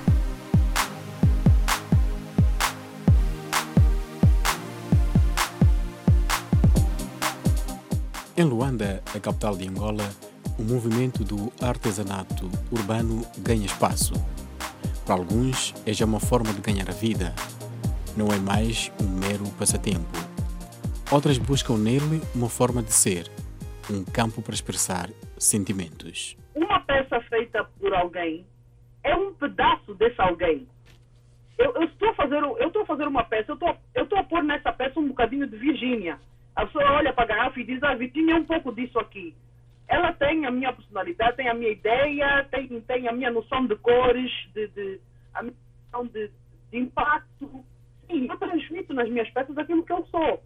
Em Luanda, a capital de Angola, o movimento do artesanato urbano ganha espaço. Para alguns, é já uma forma de ganhar a vida. Não é mais um mero passatempo. Outras buscam nele uma forma de ser, um campo para expressar sentimentos. Uma peça feita por alguém é um pedaço desse alguém. Eu, eu estou a fazer, eu estou a fazer uma peça, eu estou, eu estou a pôr nessa peça um bocadinho de Virgínia. A pessoa olha para a garrafa e diz, ah, Virgínia, é um pouco disso aqui. ela tem a minha personalidade, tem a minha ideia, tem, tem a minha noção de cores, de, de, a minha noção de, de impacto. Sim, eu transmito nas minhas peças aquilo que eu sou.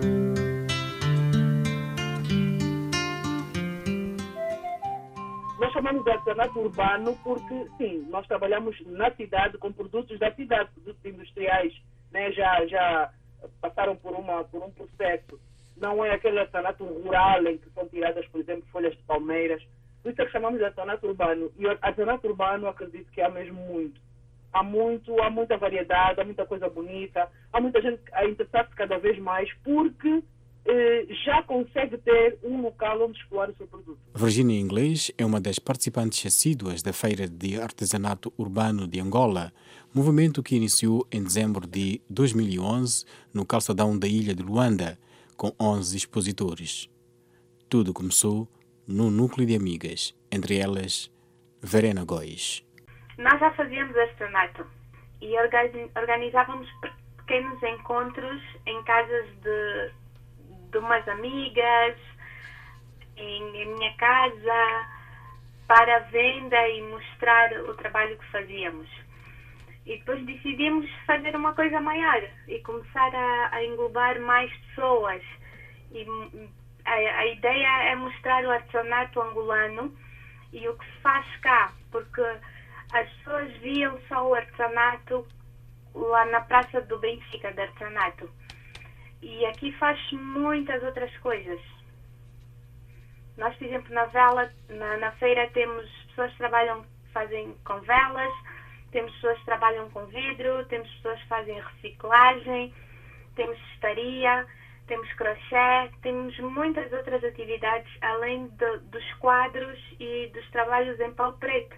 Nós chamamos de artesanato urbano porque, sim, nós trabalhamos na cidade com produtos da cidade, produtos industriais, né, já, já passaram por, uma, por um processo. Não é aquele artesanato rural em que são tiradas, por exemplo, folhas de palmeiras. Por isso é que chamamos de artesanato urbano. E o artesanato urbano, acredito que há mesmo muito. Há muito, há muita variedade, há muita coisa bonita, há muita gente a interessar-se cada vez mais porque eh, já consegue ter um local onde explorar o seu produto. Virginia Inglês é uma das participantes assíduas da Feira de Artesanato Urbano de Angola, movimento que iniciou em dezembro de dois mil e onze no calçadão da ilha de Luanda, com onze expositores. Tudo começou no núcleo de amigas, entre elas Verena Góis. Nós já fazíamos artesanato e organizávamos pequenos encontros em casas de, de umas amigas, em, em minha casa, para venda e mostrar o trabalho que fazíamos. E depois decidimos fazer uma coisa maior e começar a, a englobar mais pessoas. E a, a ideia é mostrar o artesanato angolano e o que se faz cá, porque as pessoas viam só o artesanato lá na Praça do Benfica de artesanato. E aqui faz muitas outras coisas. Nós, por exemplo, na vela, na, na feira temos pessoas que trabalham, fazem com velas, temos pessoas que trabalham com vidro, temos pessoas que fazem reciclagem, temos cestaria, temos crochê, temos muitas outras atividades além de, dos quadros e dos trabalhos em pau preto.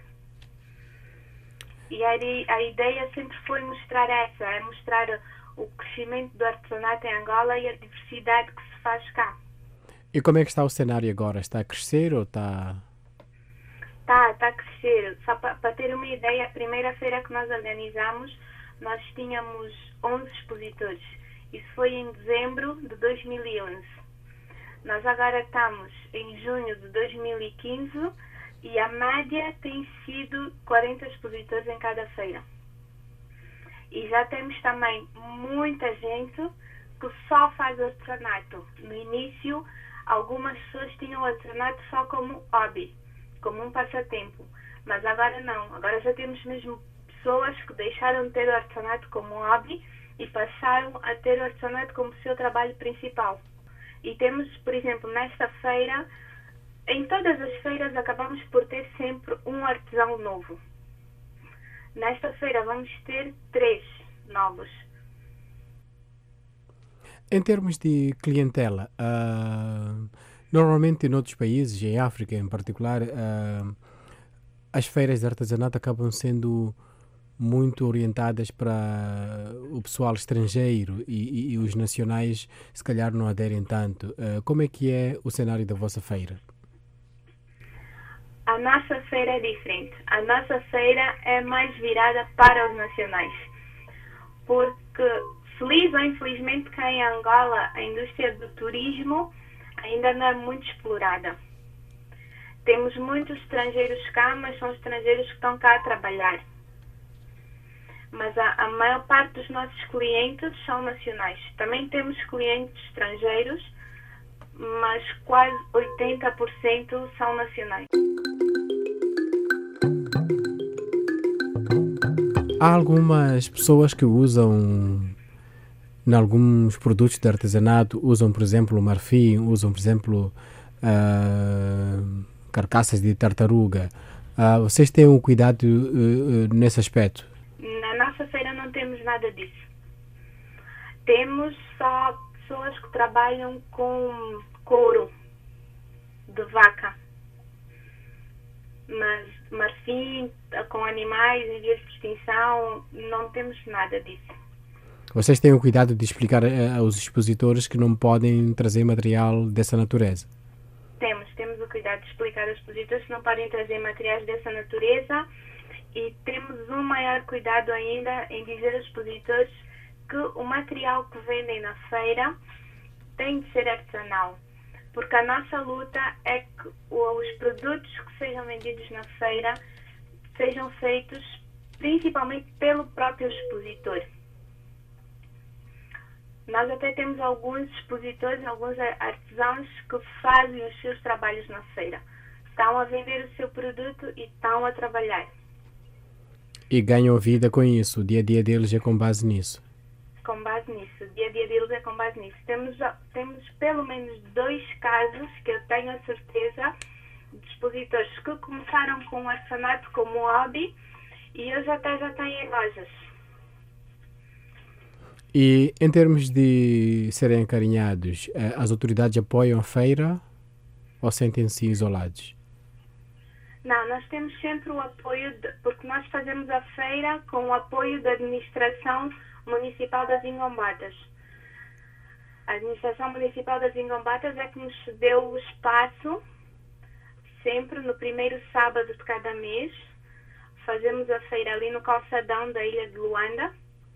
E a, a ideia sempre foi mostrar essa, é mostrar o crescimento do artesanato em Angola e a diversidade que se faz cá. E como é que está o cenário agora? Está a crescer ou está... Está, está a crescer. Só para, para ter uma ideia, a primeira feira que nós organizamos, nós tínhamos onze expositores. Isso foi em dezembro de dois mil e onze. Nós agora estamos em junho de dois mil e quinze e a média tem sido quarenta expositores em cada feira. E já temos também muita gente que só faz artesanato. No início, algumas pessoas tinham o artesanato só como hobby, como um passatempo. Mas agora não. Agora já temos mesmo pessoas que deixaram de ter o artesanato como hobby e passaram a ter o artesanato como seu trabalho principal. E temos, por exemplo, nesta feira, em todas as feiras acabamos por ter sempre um artesão novo. Nesta feira vamos ter três novos. Em termos de clientela, uh, normalmente em outros países, em África em particular, uh, as feiras de artesanato acabam sendo muito orientadas para o pessoal estrangeiro e, e, e os nacionais se calhar não aderem tanto. Uh, como é que é o cenário da vossa feira? A nossa feira é diferente. A nossa feira é mais virada para os nacionais. Porque, feliz ou infelizmente, cá em Angola, a indústria do turismo ainda não é muito explorada. Temos muitos estrangeiros cá, mas são estrangeiros que estão cá a trabalhar. Mas a, a maior parte dos nossos clientes são nacionais. Também temos clientes estrangeiros, mas quase oitenta por cento são nacionais. Há algumas pessoas que usam, em alguns produtos de artesanato, usam, por exemplo, marfim, usam, por exemplo, uh, carcaças de tartaruga. Uh, vocês têm um cuidado uh, uh, nesse aspecto? Na nossa feira não temos nada disso. Temos só pessoas que trabalham com couro de vaca. Mas marfim, com animais em vias de extinção, não temos nada disso. Vocês têm o cuidado de explicar uh, aos expositores que não podem trazer material dessa natureza? Temos, temos o cuidado de explicar aos expositores que não podem trazer materiais dessa natureza e temos um maior cuidado ainda em dizer aos expositores que o material que vendem na feira tem de ser artesanal. porque a nossa luta é que os produtos que sejam vendidos na feira sejam feitos principalmente pelo próprio expositor. Nós até temos alguns expositores, alguns artesãos que fazem os seus trabalhos na feira. Estão a vender o seu produto e estão a trabalhar. E ganham vida com isso, o dia a dia deles é com base nisso. Com base nisso, o dia a dia deles é com base nisso. Temos, temos pelo menos dois casos que eu tenho a certeza de expositores que começaram com o artesanato como hobby e hoje até já têm lojas. E em termos de serem acarinhados, as autoridades apoiam a feira ou sentem-se isolados? Não, nós temos sempre o apoio, de, porque nós fazemos a feira com o apoio da administração municipal das Ingombatas. A administração municipal das Ingombatas é que nos cedeu o espaço, sempre no primeiro sábado de cada mês. Fazemos a feira ali no calçadão da Ilha de Luanda.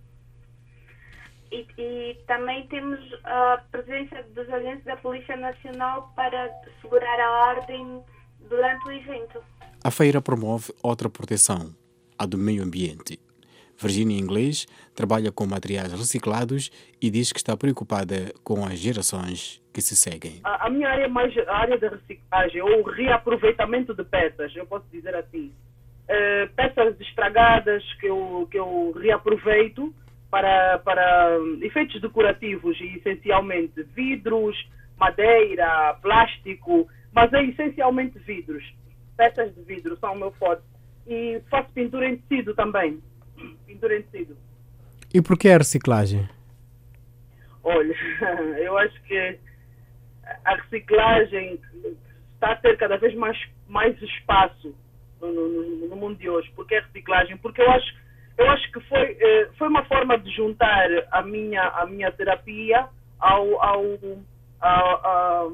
E, e também temos a presença dos agentes da Polícia Nacional para segurar a ordem durante o evento. A feira promove outra proteção, a do meio ambiente. Virginia Inglês trabalha com materiais reciclados e diz que está preocupada com as gerações que se seguem. A, a minha área é mais a área da reciclagem ou reaproveitamento de peças, eu posso dizer assim. Uh, peças estragadas que eu, que eu reaproveito para, para efeitos decorativos e essencialmente vidros, madeira, plástico, mas é essencialmente vidros. Peças de vidro são o meu forte. E faço pintura em tecido também. Pintura em tecido. E por que a reciclagem? Olha, eu acho que a reciclagem está a ter cada vez mais, mais espaço no, no, no mundo de hoje. Por que a reciclagem? Porque eu acho, eu acho que foi, foi uma forma de juntar a minha, a minha terapia ao, ao, ao, ao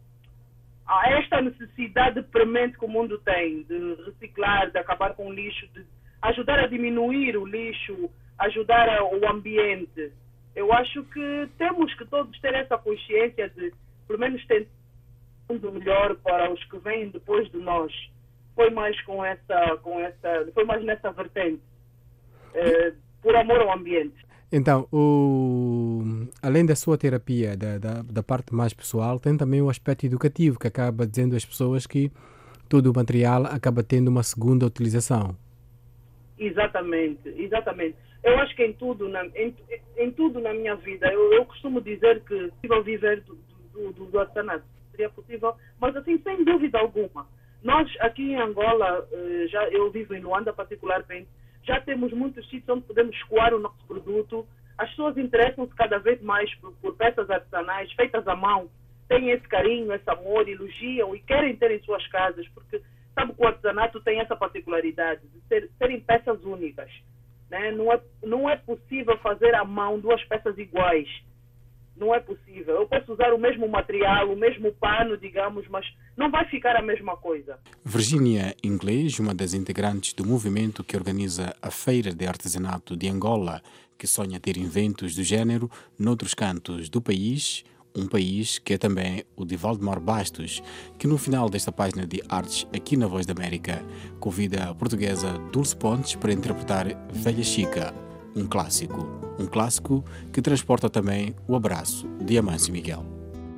a esta necessidade premente que o mundo tem de reciclar, de acabar com o lixo, de ajudar a diminuir o lixo, ajudar o ambiente. Eu acho que temos que todos ter essa consciência de, pelo menos, ter um mundo melhor para os que vêm depois de nós. Foi mais com essa, com essa, foi mais nessa vertente, eh, por amor ao ambiente. Então, o, além da sua terapia, da, da, da parte mais pessoal, tem também o aspecto educativo, que acaba dizendo às pessoas que todo o material acaba tendo uma segunda utilização. Exatamente, exatamente. Eu acho que em tudo na, em, em tudo na minha vida, eu, eu costumo dizer que é possível viver do, do, do, do artesanato. Seria possível, mas assim, sem dúvida alguma. Nós aqui em Angola, já, eu vivo em Luanda particularmente, já temos muitos sítios onde podemos escoar o nosso produto. As pessoas interessam-se cada vez mais por, por peças artesanais feitas à mão. Têm esse carinho, esse amor, elogiam e querem ter em suas casas, porque sabe que o artesanato tem essa particularidade de ser, serem peças únicas. Né? Não é, não é possível fazer à mão duas peças iguais. Não é possível. Eu posso usar o mesmo material, o mesmo pano, digamos, mas não vai ficar a mesma coisa. Virginia Inglês, uma das integrantes do movimento que organiza a Feira de Artesanato de Angola, que sonha ter eventos do género noutros cantos do país, um país que é também o de Valdemar Bastos, que no final desta página de artes aqui na Voz da América convida a portuguesa Dulce Pontes para interpretar Velha Chica, um clássico. Um clássico que transporta também o abraço de Amâncio Miguel.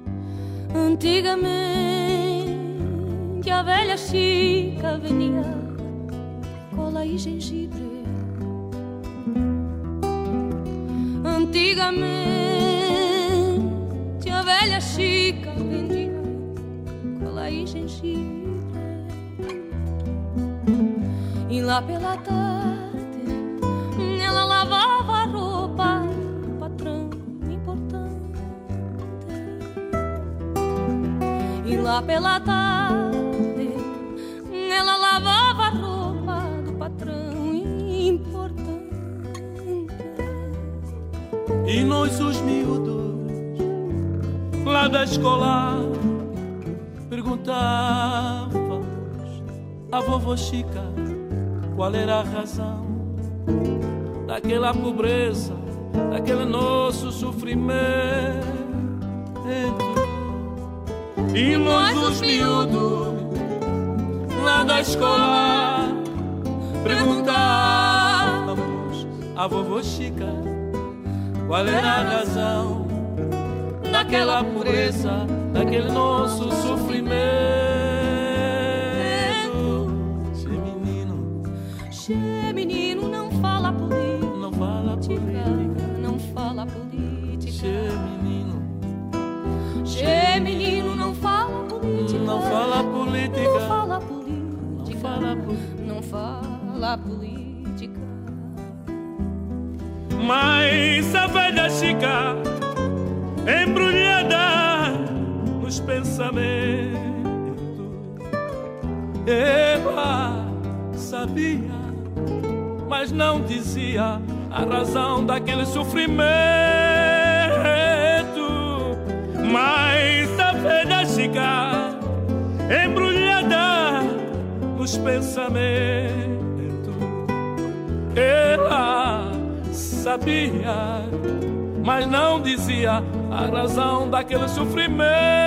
Antigamente a velha Chica venia cola e gengibre. Antigamente a velha Chica vendia cola e gengibre. E lá pela tarde ela lavava a roupa do patrão importante. E lá pela tarde ela lavava a roupa do patrão importante. E nós os miúdos lá da escola perguntávamos à vovó Chica qual era a razão daquela pobreza, daquele nosso sofrimento. E nós os miúdos lá da escola perguntávamos a vovó Chica qual era a razão daquela pureza, daquele nosso sofrimento. Che menino, che menino, não fala política, não fala política, não fala política. Che menino, che menino, não fala política, não fala política, não fala política, não fala política, não fala política. Mas a velha Chica embrulhada nos pensamentos, ela sabia, mas não dizia a razão daquele sofrimento. Mas a velha Chica embrulhada nos pensamentos, ela sabia, mas não dizia a razão daquele sofrimento.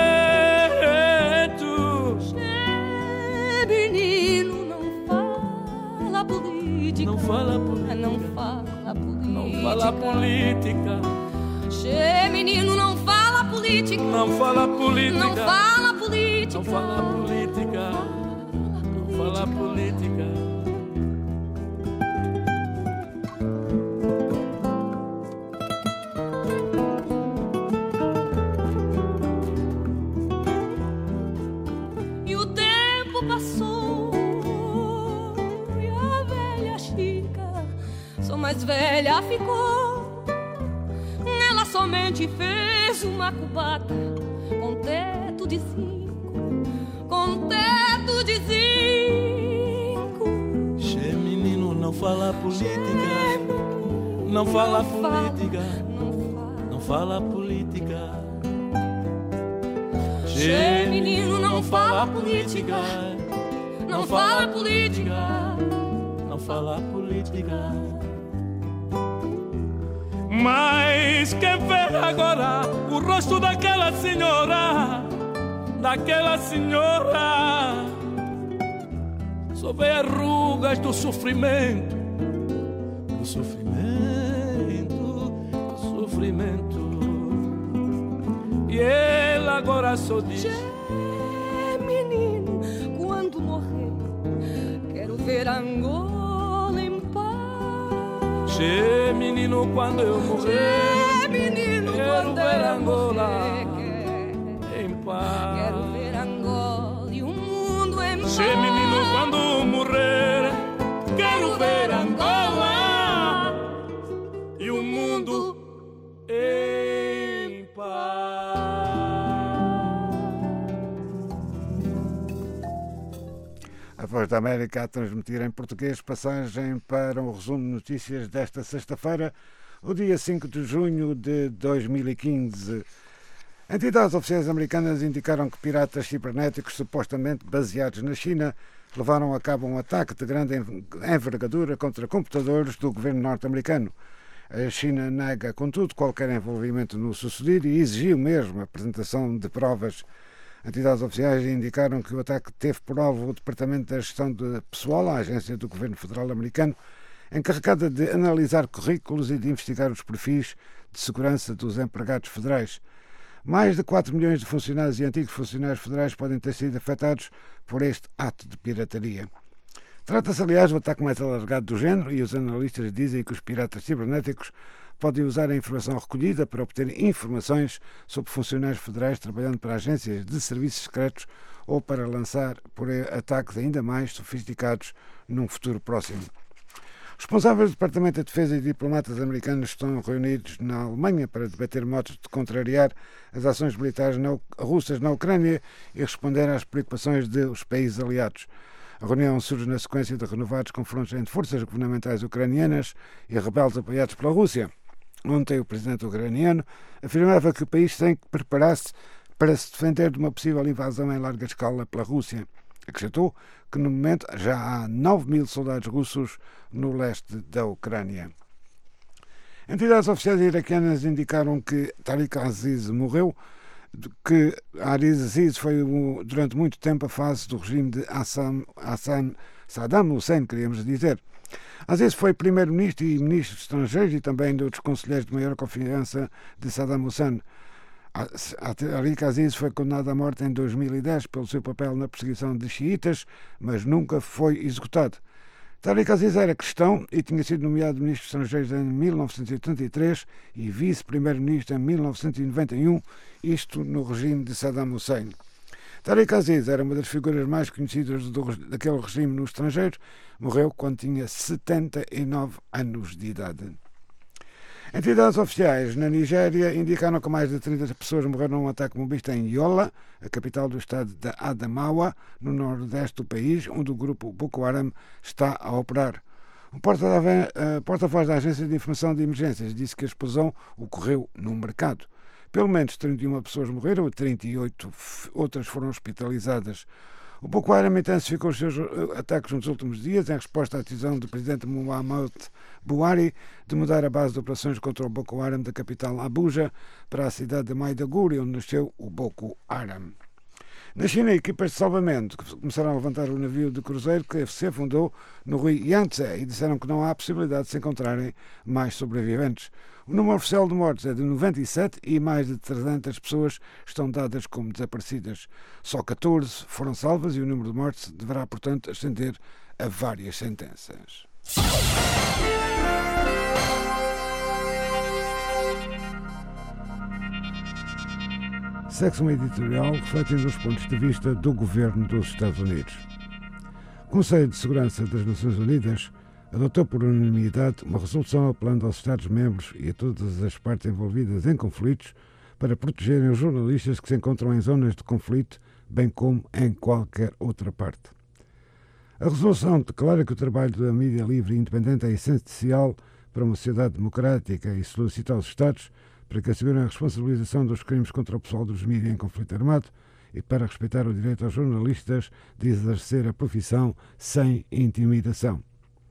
Che menino, não fala política, não fala política, não fala política, não fala política. Che menino, não fala política, não fala política, não fala política, não fala política, não fala política. Mais velha ficou, ela somente fez uma cubata com teto de zinco, com teto de zinco. Che menino, não fala política, não fala política, não fala política. Che menino, não fala política, não fala política, não fala política. Mas quem vê agora o rosto daquela senhora, daquela senhora, só vê as rugas do sofrimento, do sofrimento, do sofrimento. E ela agora só diz: che menino, quando morrer, quero ver Angola em paz. Che menino, quando eu morrer, che menino, quero quando ver eu Angola morrer, em paz. Quero ver Angola e o mundo em paz. Che menino, quando morrer, quero ver Angola e o mundo em paz. A Voz da América a transmitir em português, passagem para o resumo de notícias desta sexta-feira, o dia cinco de junho de dois mil e quinze. Entidades oficiais americanas indicaram que piratas cibernéticos supostamente baseados na China levaram a cabo um ataque de grande envergadura contra computadores do governo norte-americano. A China nega, contudo, qualquer envolvimento no sucedido e exigiu mesmo a apresentação de provas. Entidades oficiais indicaram que o ataque teve por alvo o Departamento da Gestão de Pessoal, a agência do governo federal americano, encarregada de analisar currículos e de investigar os perfis de segurança dos empregados federais. Mais de quatro milhões de funcionários e antigos funcionários federais podem ter sido afetados por este ato de pirataria. Trata-se, aliás, do ataque mais alargado do género e os analistas dizem que os piratas cibernéticos podem usar a informação recolhida para obter informações sobre funcionários federais trabalhando para agências de serviços secretos ou para lançar por ataques ainda mais sofisticados num futuro próximo. Responsáveis do Departamento de Defesa e diplomatas americanos estão reunidos na Alemanha para debater modos de contrariar as ações militares russas na Ucrânia e responder às preocupações dos países aliados. A reunião surge na sequência de renovados confrontos entre forças governamentais ucranianas e rebeldes apoiados pela Rússia. Ontem, o presidente ucraniano afirmava que o país tem que preparar-se para se defender de uma possível invasão em larga escala pela Rússia. Acrescentou que, no momento, já há nove mil soldados russos no leste da Ucrânia. Entidades oficiais iraquianas indicaram que Tariq Aziz morreu que Aziz Aziz foi durante muito tempo a face do regime de Hassan, Hassan Saddam Hussein, queríamos dizer. Aziz foi primeiro-ministro e ministro dos estrangeiros e também dos conselheiros de maior confiança de Saddam Hussein. Tariq Aziz foi condenado à morte em dois mil e dez pelo seu papel na perseguição de xiitas, mas nunca foi executado. Tariq Aziz era cristão e tinha sido nomeado ministro dos estrangeiros em mil novecentos e oitenta e três e vice-primeiro-ministro em mil novecentos e noventa e um, isto no regime de Saddam Hussein. Tariq Aziz era uma das figuras mais conhecidas do, daquele regime no estrangeiro. Morreu quando tinha setenta e nove anos de idade. Entidades oficiais na Nigéria indicaram que mais de trinta pessoas morreram num ataque bombista em Yola, a capital do estado de Adamawa, no nordeste do país, onde o grupo Boko Haram está a operar. O porta-voz da Agência de Informação de Emergências disse que a explosão ocorreu num mercado. Pelo menos trinta e uma pessoas morreram e trinta e oito outras foram hospitalizadas. O Boko Haram intensificou os seus ataques nos últimos dias em resposta à decisão do presidente Muhammadu Buhari de mudar a base de operações contra o Boko Haram da capital Abuja para a cidade de Maiduguri, onde nasceu o Boko Haram. Na China, equipas de salvamento começaram a levantar o navio de cruzeiro que se afundou no rio Yangtze e disseram que não há possibilidade de se encontrarem mais sobreviventes. O número oficial de mortes é de noventa e sete e mais de trezentas pessoas estão dadas como desaparecidas. Só catorze foram salvas e o número de mortes deverá, portanto, ascender a várias sentenças. Segue-se uma editorial refletindo os pontos de vista do governo dos Estados Unidos. O Conselho de Segurança das Nações Unidas adotou por unanimidade uma resolução apelando aos Estados-membros e a todas as partes envolvidas em conflitos para protegerem os jornalistas que se encontram em zonas de conflito, bem como em qualquer outra parte. A resolução declara que o trabalho da mídia livre e independente é essencial para uma sociedade democrática e solicita aos Estados para que assegurem a responsabilização dos crimes contra o pessoal dos mídias em conflito armado e para respeitar o direito aos jornalistas de exercer a profissão sem intimidação.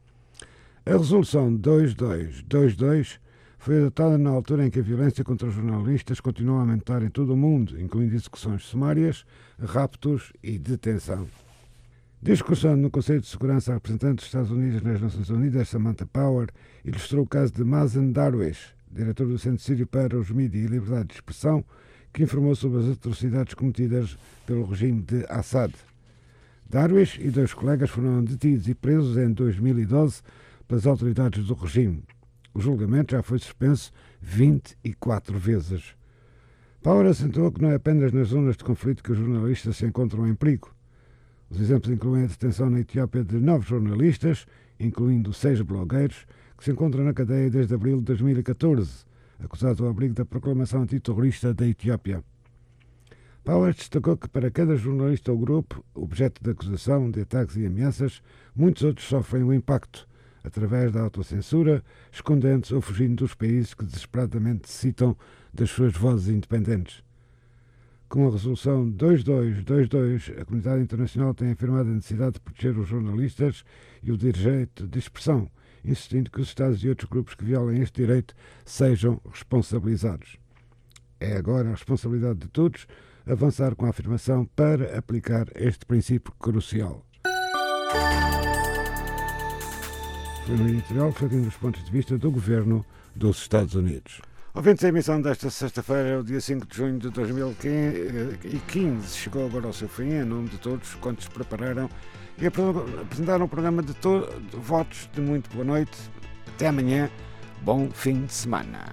A Resolução dois mil duzentos e vinte e dois foi adotada na altura em que a violência contra os jornalistas continua a aumentar em todo o mundo, incluindo execuções sumárias, raptos e detenção. Discursando no Conselho de Segurança, a representante dos Estados Unidos nas Nações Unidas, Samantha Power, ilustrou o caso de Mazen Darwish, diretor do Centro Sírio para os Mídias e Liberdade de Expressão, que informou sobre as atrocidades cometidas pelo regime de Assad. Darwish e dois colegas foram detidos e presos em dois mil e doze pelas autoridades do regime. O julgamento já foi suspenso vinte e quatro vezes. Power assentou que não é apenas nas zonas de conflito que os jornalistas se encontram em perigo. Os exemplos incluem a detenção na Etiópia de nove jornalistas, incluindo seis blogueiros, que se encontram na cadeia desde abril de dois mil e catorze, acusados ao abrigo da proclamação antiterrorista da Etiópia. Power destacou que para cada jornalista ou grupo, objeto de acusação, de ataques e ameaças, muitos outros sofrem o impacto, através da autocensura, escondendo-se ou fugindo dos países que desesperadamente necessitam das suas vozes independentes. Com a Resolução dois mil duzentos e vinte e dois, a comunidade internacional tem afirmado a necessidade de proteger os jornalistas e o direito de expressão, insistindo que os Estados e outros grupos que violem este direito sejam responsabilizados. É agora a responsabilidade de todos avançar com a afirmação para aplicar este princípio crucial. Foi um editorial refletindo os pontos de vista do governo dos Estados Unidos. Ouvintes, a emissão desta sexta-feira, o dia cinco de junho de dois mil e quinze, chegou agora ao seu fim, em nome de todos quantos prepararam e apresentaram um programa de, to- de votos de muito boa noite. Até amanhã. Bom fim de semana.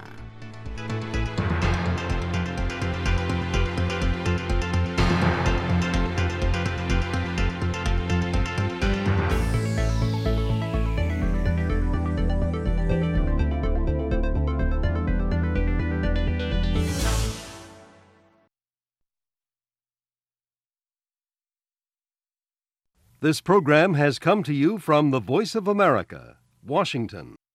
This program has come to you from the Voice of America, Washington.